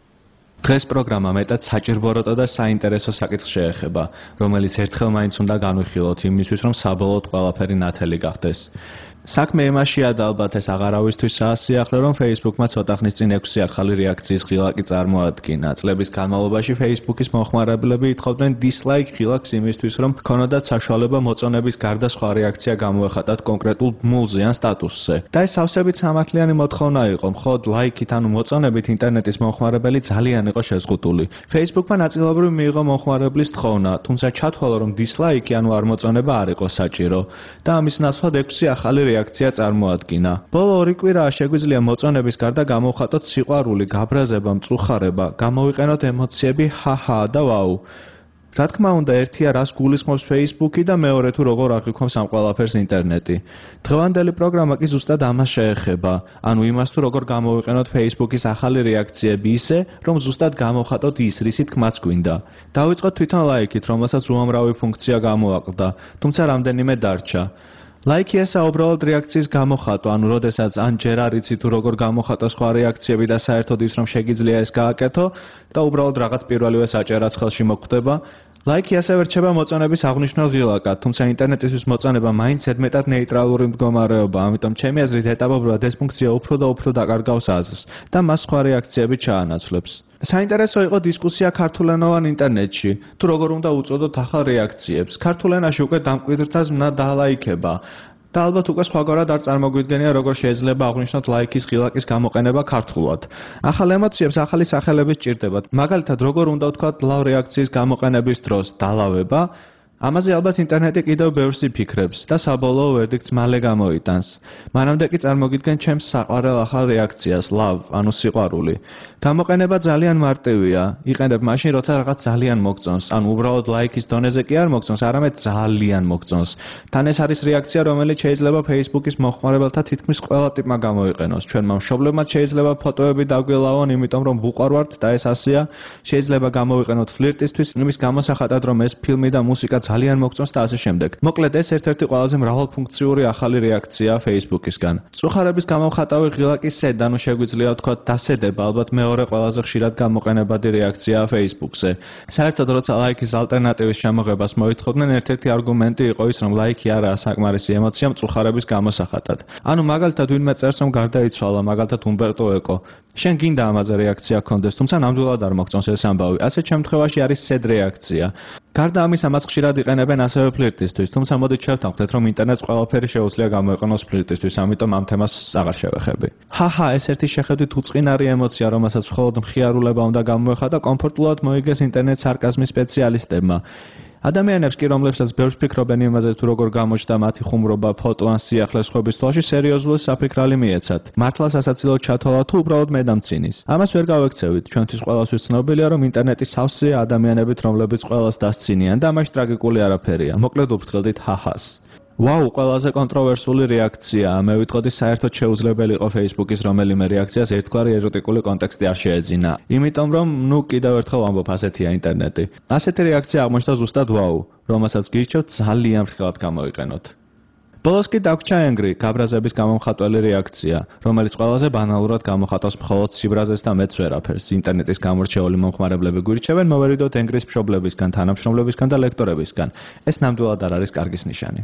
დღეს პროგრამა მეტად საჭიროა და საინტერესო საკითხს შეეხება, რომელიც ერთხელ მაინც უნდა განვიხილოთ იმისთვის, რომ საბოლოოდ ყველაფერი ნათელი გახდეს. საქმე იმაშია და ალბათ ეს აღარავისთვისაა სიახლე, რომ Facebook-მა ცოტა ხნის წინ ექვსი ახალი რეაქციის ღილაკი წარმოადგინა. წლების განმავლობაში Facebook-ის მომხმარებლები ითხოვდნენ dislike ღილაკს იმისთვის, რომ ქონოდათ საშუალება მოწონების გარდა სხვა რეაქცია გამოეხატათ კონკრეტულ ბმულზე ან სტატუსზე. და ეს სავსებით სამართლიანი მოთხოვნა იყო, მხოლოდ ლაიქით ანუ მოწონებით ინტერნეტის მომხმარებელი ძალიან იყო შეზღუდული. Facebook-მა ნაწილობრივ მიიღო მომხმარებლის თხოვნა, თუმცა ჩათვალა, რომ dislike ანუ არ მოწონება არ იყო საჭირო და ამის ნაცვლად ექვსი ახალი რეაქცია წარმოადგინა. ბოლო ორი კვირაა შეგვიძლია მოწონების გარდა გამოვხატოთ სიყვარული, გაბრაზება, მწუხარება, გამოვიყენოთ ემოციები ჰაჰა და ვაუ. რა თქმა უნდა, ერთია რას გულისხმობს Facebook-ი და მეორე თუ როგორ აღიქვამს ამ ყველაფერს ინტერნეტი. დღევანდელი პროგრამა კი ზუსტად ამას შეეხება, ანუ იმას თუ როგორ გამოვიყენოთ Facebook-ის ახალი რეაქციები ისე, რომ ზუსტად გამოვხატოთ ის, რისი თქმაც გვინდა. დავიწყოთ თვითონ ლაიქით, რომელსაც უამრავი ფუნქცია გამოაკლდა, თუმცა რამდენიმე დარჩა. ლაიქი ესაა უბრალოდ რეაქციის გამოხატვა, ანუ როდესაც ან ჯერ არ იცი თუ როგორ გამოხატო სხვა რეაქციები და საერთოდ ის რომ შეგიძლია ეს გააკეთო და უბრალოდ რაღაც პირველივე საჭერაც ხელში მოხვდება. ლაიქი ასევე რჩება მოწონების აღნიშნულ ღილაკად, თუმცა ინტერნეტისთვის მოწონება მაინც ზედმეტად ნეიტრალური მდგომარეობა, ამიტომ ჩემი აზრით ეტაპობრივად ეს ფუნქცია უფრო და უფრო დაკარგავს აზრს და მას სხვა რეაქციები ჩაანაცვლებს. საინტერესო იყო დისკუსია ქართულენოვან ინტერნეტში, თუ როგორ უნდა უწოდოთ ახალ რეაქციებს. ქართულ ენაში უკვე დამკვიდრდა ზმნა დალაიქება. და ალბათ უკვე სხვაგვარად არ წარმოგვიდგენია, როგორ შეიძლება აღნიშნოთ ლაიქის ღილაკის გამოყენება ქართულად. ახალ ემოციებს ახალი სახელები სჭირდებათ. მაგალითად, როგორ უნდა ვთქვათ ლავ რეაქციის გამოყენების დროს დალავება, ამაზე ალბათ ინტერნეტი კიდევ ბევრს იფიქრებს და საბოლოო ვერდიქტს მალე გამოიტანს. მანამდე კი წარმოგიდგენ ჩემს საყვარელ ახალ რეაქციას, love, ანუ სიყვარული. გამოყენება ძალიან მარტივია. იყენებ მაშინ, როცა რაღაც ძალიან მოგწონს, ანუ უბრალოდ ლაიქის დონეზე კი არ მოგწონს, არამედ ძალიან მოგწონს. თან ეს არის რეაქცია, რომელიც შეიძლება Facebook-ის მომხმარებელთა თითქმის ყველა ტიპმა გამოიყენოს. ჩვენმა მშობლებმა შეიძლება ფოტოები დაგვილავონ, იმიტომ რომ ვუყვარვართ და ეს ასეა. შეიძლება გამოვიყენოთ ფლირტისთვის, იმის გამოსახატად, რომ ეს ფილმი და მუსიკა ძალიან მოგწონს და ასე შემდეგ. მოკლედ ეს ერთ-ერთი ყველაზე მრავალფუნქციური ახალი რეაქციაა Facebook-ისგან. წუხარების გამოვხატავი ღილაკის სედ, ანუ შეგვიძლია ვთქვათ დასედება, ალბათ მეორე ყველაზე ხშირად გამოყენებადი რეაქციაა Facebook-ზე. საერთოდ როცა ლაიქის ალტერნატივის შემოღებას მოითხოვდნენ, ერთ-ერთი არგუმენტი იყო ის, რომ ლაიქი არაა საკმარისი ემოცია მწუხარების გამოსახატად. ანუ მაგალითად ვინმე წერს, რომ გარდაიცვალა, მაგალითად უმბერტო ეკო. შენ გინდა ამაზე რეაქცია გქონდეს, თუმცა ნამდვილად არ მოგწონს ეს ამბავი. ასეთ შემთხვევაში არის სედ რეაქცია. გარდა ამისა, მას ხშირად იყენებენ ასევე ფლირტისთვის, თუმცა მოდით შევთანხმდეთ, რომ ინტერნეტს ყველაფერი შეუძლია გამოიყენოს ფლირტისთვის, ამიტომ ამ თემას აღარ შევეხები. ჰაჰა, ეს ერთი შეხედვით უწყინარი ემოცია, რომელსაც მხოლოდ მხიარულება უნდა გამოეხატა, კომფორტულად მოიგეს ინტერნეტ სარკაზმის სპეციალისტებმა. ადამიანებს კი, რომლებსაც ბევრს ფიქრობენ იმაზე, თუ როგორ გამოჩნდა მათი ხუმრობა, ფოტო ან სიახლე სხვების თვალში, სერიოზული საფიქრალი მიეცათ. მართლაც ასაცილოდ ჩათვალა თუ უბრალოდ მედამცინის. ამას ვერ გავექცევით. ჩვენთვის ყველასთვის ცნობილია, რომ ინტერნეტი სავსეა ადამიანებით, რომლებიც ყველას დასცინიან და ამაში ტრაგიკული არაფერია. მოკლედ უფრთხილდით ჰაჰას. ვაუ, ყველაზე კონტროვერსული რეაქციაა. მე ვიტყოდი, საერთოდ შეუძლებელი იყო Facebook-ის რომელიმე რეაქციას ერთგვარი ეროტიკული კონტექსტი არ შეეძინა. იმიტომ რომ, ნუ კიდევ ერთხელ ვამბობ, ასეთია ინტერნეტი. ასეთი რეაქცია აღმოჩნდა ზუსტად ვაუ, რომელსაც გირჩევთ ძალიან ფრთხილად გამოიყენოთ. ბოლოს კი დაგვრჩა Angry, გაბრაზების გამომხატველი რეაქცია, რომელიც ყველაზე ბანალურად გამოხატავს მხოლოდ სიბრაზეს და მეც ვერაფერს. ინტერნეტის გამორჩეული მომხმარებლები გვირჩევენ, მოვერიდოთ Angry-ს მშობლებისგან, თანამშრომლებისგან და ლექტორებისგან. ეს ნამდვილად არ არის კარგის ნიშანი.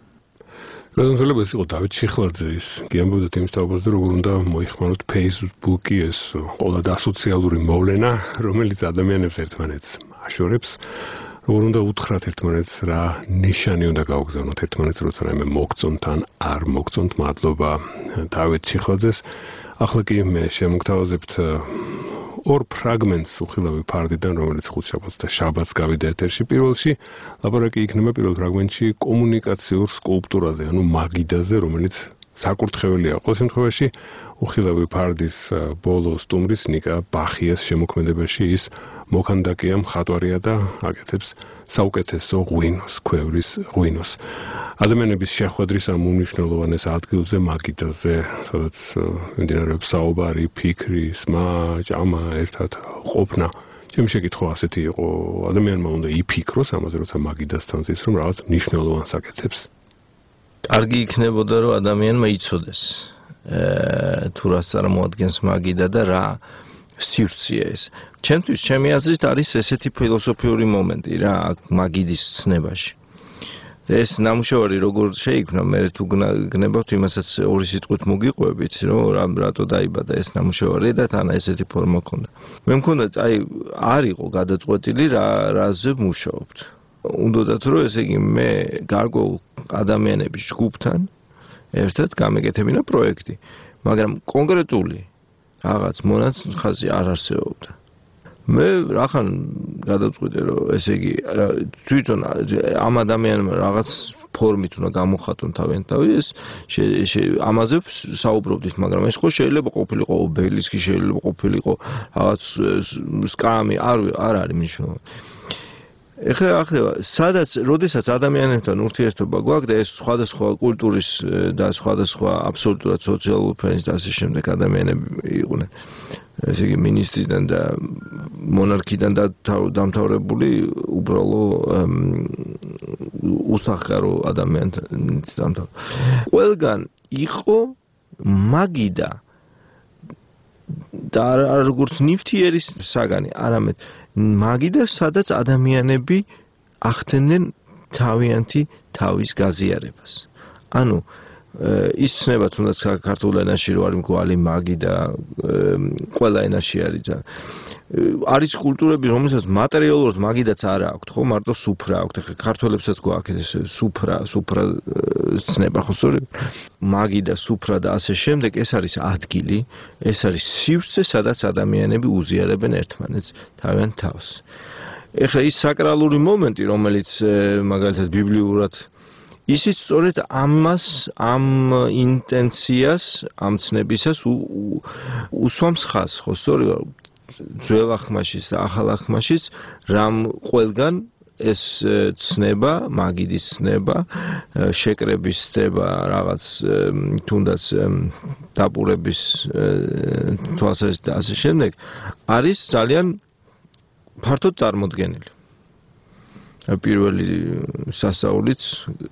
რადგან ეს იყო დავით ჩიხლაძის, კი ამბობდით იმ სტავბაზე, როგორ უნდა მოიხმაროთ Facebook-ი ეს ყოლად ასოციალური მოვლენა, რომელიც ადამიანებს ერთმანეთს აშორებს. როგორ უნდა უთხრათ ერთმანეთს, რა ნიშანი უნდა გავგზავნოთ ერთმანეთს, როცა რაიმე მოგწონთ ან არ მოგწონთ. მადლობა დავით ჩიხოძეს. ახლა კი მე შემოგთავაზებთ ორ ფრაგმენტს უხილავი ფარდიდან, რომელიც ხუთშაბათს და შაბათს გავიდა ეთერში. პირველში ლაპარაკი იქნება პირველ ფრაგმენტში კომუნიკაციურ სკულპტურაზე, ანუ მაგიდაზე, რომელიც საკურთხეველია. ყოველ შემთხვევაში უხილავი ფარდის ბოლო სტუმრის ნიკა ბახიას შემოქმედებაში ის მოქანდაკეა, მხატვარია და აკეთებს საუკეთესო ღვინოს, ქვევრის ღვინოს. ადამიანების შეხვედრის ამ უმნიშვნელოვანეს ადგილზე, მაგიდაზე, სადაც მიმდინარეობს საუბარი, ფიქრი, სმა, ჭამა, ერთად ყოფნა. ჩემი შეკითხვა ასეთი იყო, ადამიანმა უნდა იფიქროს ამაზე, როცა მაგიდასთან ზის, რომ რაღაც მნიშვნელოვანს აკეთებს. კარგი იქნებოდა, რომ ადამიანმა იცოდეს, თუ რას წარმოადგენს მაგიდა და რა სივრცეა ეს. ჩემთვის, ჩემი აზრით, არის ესეთი ფილოსოფიური მომენტი რა მაგიდის ცნებაში. ეს ნამუშევარი როგორ შეიქმნა, მე თუ გნებავთ იმასაც ორი სიტყვით მოგიყვებით, რომ რატო დაიბადა ეს ნამუშევარი და თან ესეთი ფორმა ჰქონდა. მე მქონდა, აი, არ იყო გადაწყვეტილი რა რაზე მუშაობთ. უნდათ რომ ესე იგი მე გარკვეულ ადამიანების ჯგუფთან ერთად გამეკეთებინა პროექტი, მაგრამ კონკრეტული რაღაც მონახაზი არ არსებობდა. მე რახან გადავწყვიტე რომ ესე იგი თვითონ ამ ადამიანმა რაღაც ფორმით უნდა გამოხატონ თავიანთ თავის, ამაზე საუბრობდით, მაგრამ ეს ხო შეიძლება ყოფილიყო ობელისკი, შეიძლება ყოფილიყო რაღაც სკამი, არ არ არის მნიშვნელოვანი. ეხლა ახლა სადაც როდესაც ადამიანებთან ურთიერთობა გვაქვს და ეს სხვადასხვა კულტურის და სხვადასხვა აბსოლუტურად სოციალური ფრენის და ასე შემდეგ ადამიანები იყვნენ, ესე იგი მინისტრიდან და მონარქიდან და დამთავრებული უბრალო უსახკარო ადამიანთან. ყველგან იყო მაგიდა და როგორც ნივთიერის საგანი, არამედ მაგიდა, სადაც ადამიანები ახდენენ თავიანთი თავის გაზიარებას. ანუ ის ცნება თუნდაც ქართულ ენაში რო არის მგვალი მაგიდა, ყველა ენაში არის და არის კულტურები, რომელსაც მატერიალურად მაგიდაც არ აქვს, ხო, მარტო სუფრა აქვს. ეხლა ქართველებსაც გვაქვს ეს სუფრა, სუფრა ცნება, ხო, სწორედ. მაგიდა, სუფრა და ასე შემდეგ, ეს არის ადგილი, ეს არის სივრცე, სადაც ადამიანები უზიარებენ ერთმანეთს თავიანთ თავს. ეხლა ის საკრალური მომენტი, რომელიც მაგალითად ბიბლიურად ისიც სწორედ ამას, ამ ინტენციას, ამ ცნებისას უსვამს ხაზს, ხო, სწორედ ძველ ახმაშიც და ახალ ახმაშიც, რამ ყველგან ეს ცნება, მაგიდის ცნება, შეკრების ცნება, რაღაც თუნდაც დაპურების თვალსაზრისით და ასე შემდეგ, არის ძალიან ფართოდ წარმოდგენილი. პირველი სასწაულიც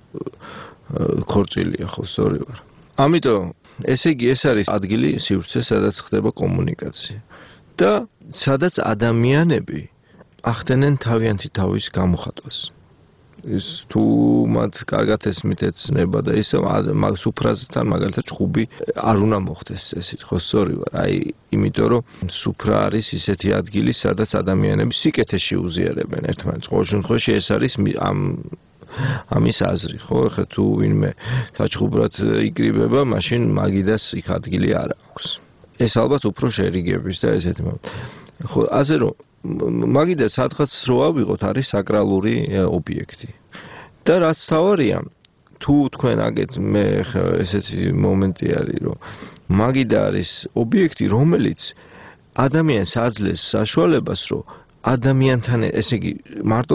ქორწილია, ხო, სწორი ვარ. ამიტომ ესე იგი ეს არის ადგილი, სივრცე, სადაც ხდება კომუნიკაცია და სადაც ადამიანები ახდენენ თავიანთი თავის გამოხატვას. ის თუ მათ კარგად ესმით ეცნება და ისე მაგ სუფრაზთან მაგალითად ჭუბი არ უნდა მოხდეს ესეთ, ხო, სწორი ვარ. აი, იმიტომ რომ სუფრა არის ისეთი ადგილი, სადაც ადამიანები სიკეთეში უზიარებენ ერთმანეთს. ყოველ შემთხვევაში ეს არის ამ ამის აზრი, ხო? ეხლა თუ ვინმე საჩხუბრად იკრიბება, მაშინ მაგიდას იქ ადგილი არ აქვს. ეს ალბათ უფრო შერიგების და ესეთი მომენტი. ხო, ასე რომ მაგიდა სადღაც რო ავიღოთ, არის საკრალური ობიექტი. და რაც თავარია, თუ თქვენ აგეთ მე ესეთი მომენტი არის, რომ მაგიდა არის ობიექტი, რომელიც ადამიანს აძლევს საშუალებას, რომ ადამიანთან, ესე იგი, მარტო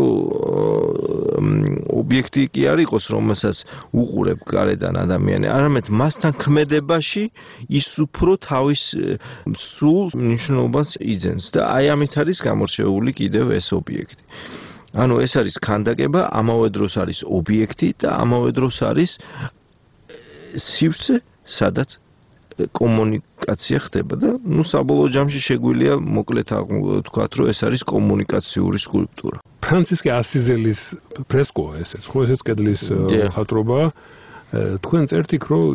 ობიექტი კი არ იყოს, რომელსაც უყურებ გარედან ადამიანი, არამედ მასთან ქმედებაში ის უფრო თავის სრულ მნიშვნელობას იძენს და აი ამით არის გამორჩეული კიდევ ეს ობიექტი. ანუ ეს არის ქანდაკება, ამავე დროს არის ობიექტი და ამავე დროს არის სივრცე, სადაც კომუნიკაცია ხდება და ნუ საბოლოო ჯამში შეგვიძლია მოკლედ თქვათ, რომ ეს არის კომუნიკაციური სკულპტურა. ფრანცისკე ასიზელის ფრესკოა ესეც, ხო, ესეც კედლის მხატვრობაა. თქვენ წერთ იქ, რომ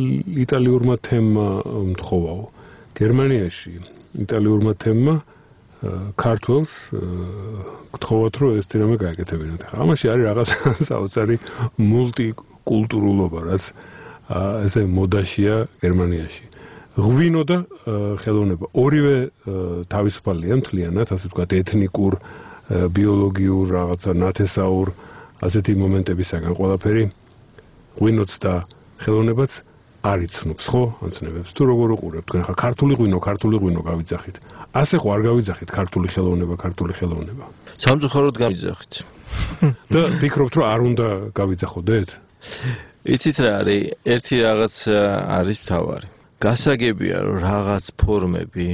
იტალიურმა თემმა მთხოვაო. გერმანიაში იტალიურმა თემმა ქართველს გთხოვოთ რომ ეს თემა გაეკეთებინათ. ხა ამაში არის რაღაც საოცარი მულტიკულტურულობა, რაც ესე მოდაშია გერმანიაში. ღვინო და ხელოვნება ორივე თავისუფალია მთლიანად, ასე ვთქვათ, ეთნიკურ, ბიოლოგიურ, რაღაცა ნათესაურ ასეთი მომენტებისაგან ყველაფერი ღვინოც და ხელოვნებაც არ იცნობს, ხო? ამცნებებს. თუ როგორ უყურებთ, თქვენ ხა ქართული ღვინო, ქართული ღვინო გავიძახით. ასე ხო არ გავიძახით ქართული ხელოვნება, ქართული ხელოვნება. სამწუხაროდ გავიძახით. და ფიქრობთ რომ არ უნდა გავიძახოდეთ? იცით რა არის? ერთი რაღაც არის მთავარი. გასაგებია რომ რაღაც ფორმები,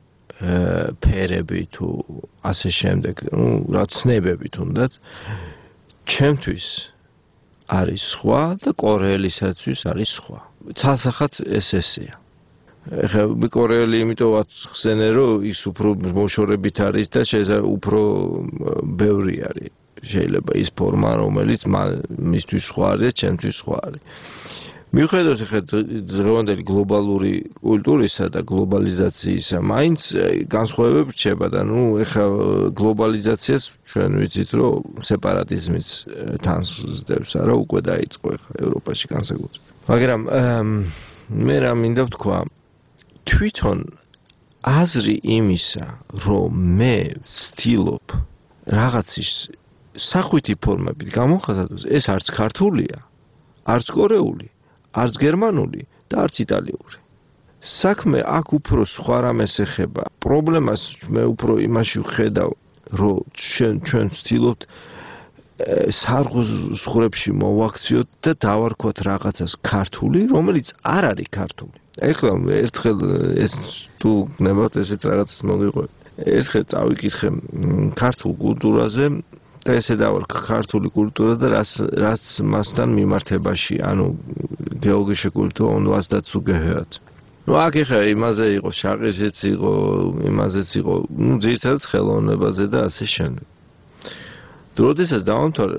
ფერები თუ ასე შემდეგ, ну, რა ცნებები თუნდაც ჩემთვის არის სხვა და კორეელისათვის არის სხვა. ცალსახად ეს ესეა. ეხლა კორეელი იმიტომ ვახსენე რომ ის უფრო მოშორებით არის და შეიძლება უფრო ბევრი არის. შეიძლება ის ფორმა რომელიც მისთვის სხვა არის და ჩემთვის სხვა არის. მიუხედავად ეხლა დღევანდელი გლობალური კულტურისა და გლობალიზაციისა, მაინც განსხვავებები რჩება და ნუ ეხლა გლობალიზაციას ჩვენ ვიცით რომ სეპარატიზმიც თან სძდებს, არა უკვე დაიწყო ეხლა ევროპაში განსაკუთრებით. მაგრამ მე რა მინდა ვთქვა, თვითონ აზრი იმისა, რომ მე ვცდილობ რაღაცის სახვითი ფორმებით გამოხატოს, ეს არც ქართულია, არც კორეული, არც გერმანული და არც იტალიური. საქმე აქ უფრო სხვა რამეს ეხება. პრობლემას მე უფრო იმაში ვხედავ, რომ ჩვენ ვცდილობთ სარღუზღვრებში მოვაქციოთ და დავარქვათ რაღაცას ქართული, რომელიც არ არის ქართული. ეხლა ერთხელ ეს თუ გნებავთ ესეთ რაღაცას მოგიყვებით. ერთხელ წავიკითხე ქართულ კულტურაზე და ესე დავარქვა ქართული კულტურა და რაც რაც მასთან მიმართებაში, ანუ გეოგრაფიული კულტურა und was dazu gehört. Ну, აქ ეხლა იმაზე იყო, შაყისეც იყო, იმაზეც იყო, ну, ძირითადად ხელოვნებაზე და ასე შემდეგ. დროდესაც დავამთავრე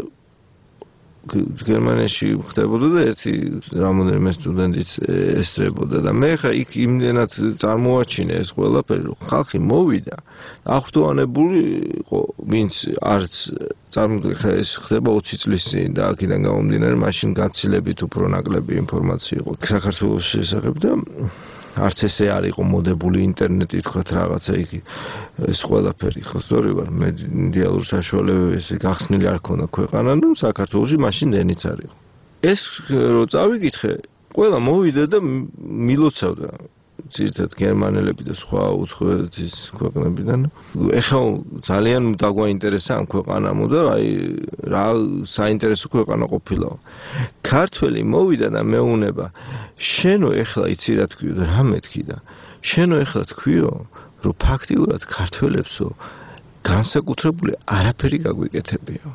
გერმანიაში ხდებოდა და ერთი რამოდენიმე სტუდენტიც ესწრებოდა და მე ხა იქ იმდენად წარმოაჩინე ეს ყველაფერი რომ ხალხი მოვიდა აღფრთოვანებული იყო ვინც არც წარმოგეხა ეს ხდება ოცი წლის წინ და აქედან გამომდინარე მაშინ გაცილებით უფრო ნაკლები ინფორმაცია იყო საქართველოს შესახებ და არც ესე არ იყო მოდებული ინტერნეტი თქვათ რაღაცა იქ ეს ყველაფერი ხო სწორი ვარ მე დიალოგ საშუალებების გახსნილი არ ქონდა ქვეყანა ნუ საქართველოში მაშინ დენიც არ იყო ეს რო წავიკითხე ყველა მოვიდა და მილოცავდა ძირითადად გერმანელები და სხვა უცხოეთის ქვეყნებიდან ეხლა ძალიან დაგვაინტერესა ამ ქვეყანამ და აი რა საინტერესო ქვეყანა ყოფილა ქართველი მოვიდა და მეუნება შენო ეხლა იცი რა თქვიო და რა მეთქი და შენო ეხლა თქვიო რომ ფაქტიურად ქართველებსო განსაკუთრებული არაფერი გაგვიკეთებიო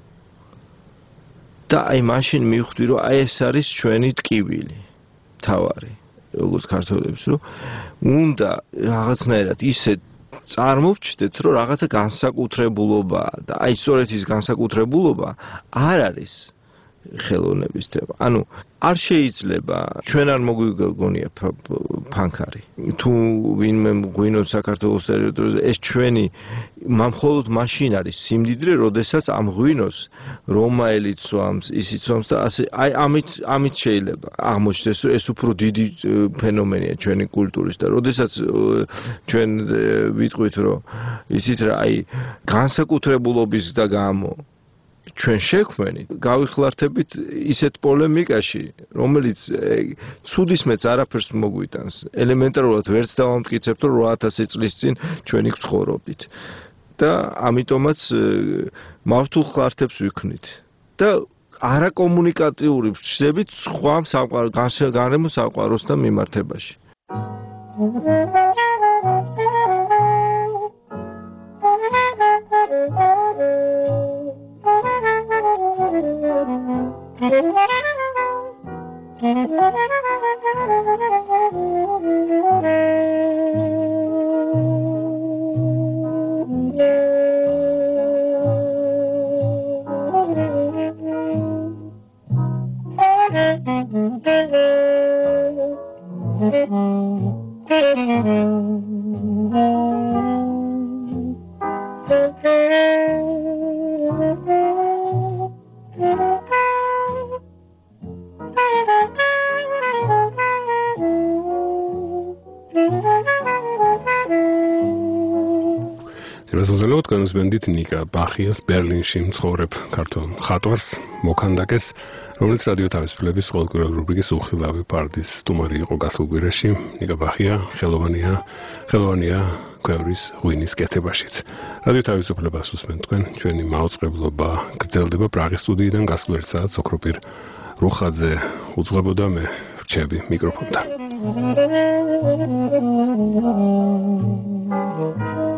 და აი მაშინ მივხვდი რომ აი ეს არის ჩვენი ტკივილი თავარი როგორც ქართველებს რომ უნდა რაღაცნაირად ისე წარმოვჩდეთ რომ რაღაცა განსაკუთრებულობა და აი სწორედ ის განსაკუთრებულობა არ არის ხელოვნების თემა. ანუ არ შეიძლება ჩვენ არ მოგვიგონია ფანქარი. თუ ვინმე გვინოს საქართველოს ტერიტორიაზე ეს ჩვენი მხოლოდ მაშინ არის სიმდიდრე, როდესაც ამ ღვინოს რომაელი წვამს, ისიც წვამს და ასე აი ამით ამით შეიძლება აღმოჩნდეს რომ ეს უფრო დიდი ფენომენია ჩვენი კულტურის და როდესაც ჩვენ ვიტყვით რომ ისიც რა აი განსაკუთრებულობის და გამო ჩვენ შექმნით გავიხლართებით ისეთ პოლემიკაში რომელიც ცუდისმეც არაფერს მოგვიტანს ელემენტარულად ვერც დავამტკიცებთ რომ რვაათასი წლის წინ ჩვენი გცხოვრობდით და ამიტომაც მავთულ ხლართებს ვიქმნით და არაკომუნიკატიური ფრჩებით სხვა გარემო საყვაროსთან მიმართებაში Thank you. რასამზელოდ განსვენდით ნიკა ბახიას ბერლინში მცხოვრებ ქართულ მხატვარს მოქანდაკეს, რომელიც რადიო თავისუფლების ყოველკვირეული რუბრიკის უხილავი პარტიის სტუმარი იყო გასულ კვირაში. ნიკა ბახია ხელოვანია, ხელოვანია ქვევრის ღვინის კეთებაშიც. რადიო თავისუფლებას უსმენთ თქვენ, ჩვენი მაუწყებლობა გრძელდება პრაღის სტუდიიდან გასულ ერთ საათს ოქროპირ რუხაძე უძღვებოდა, მე ვრჩები მიკროფონთან.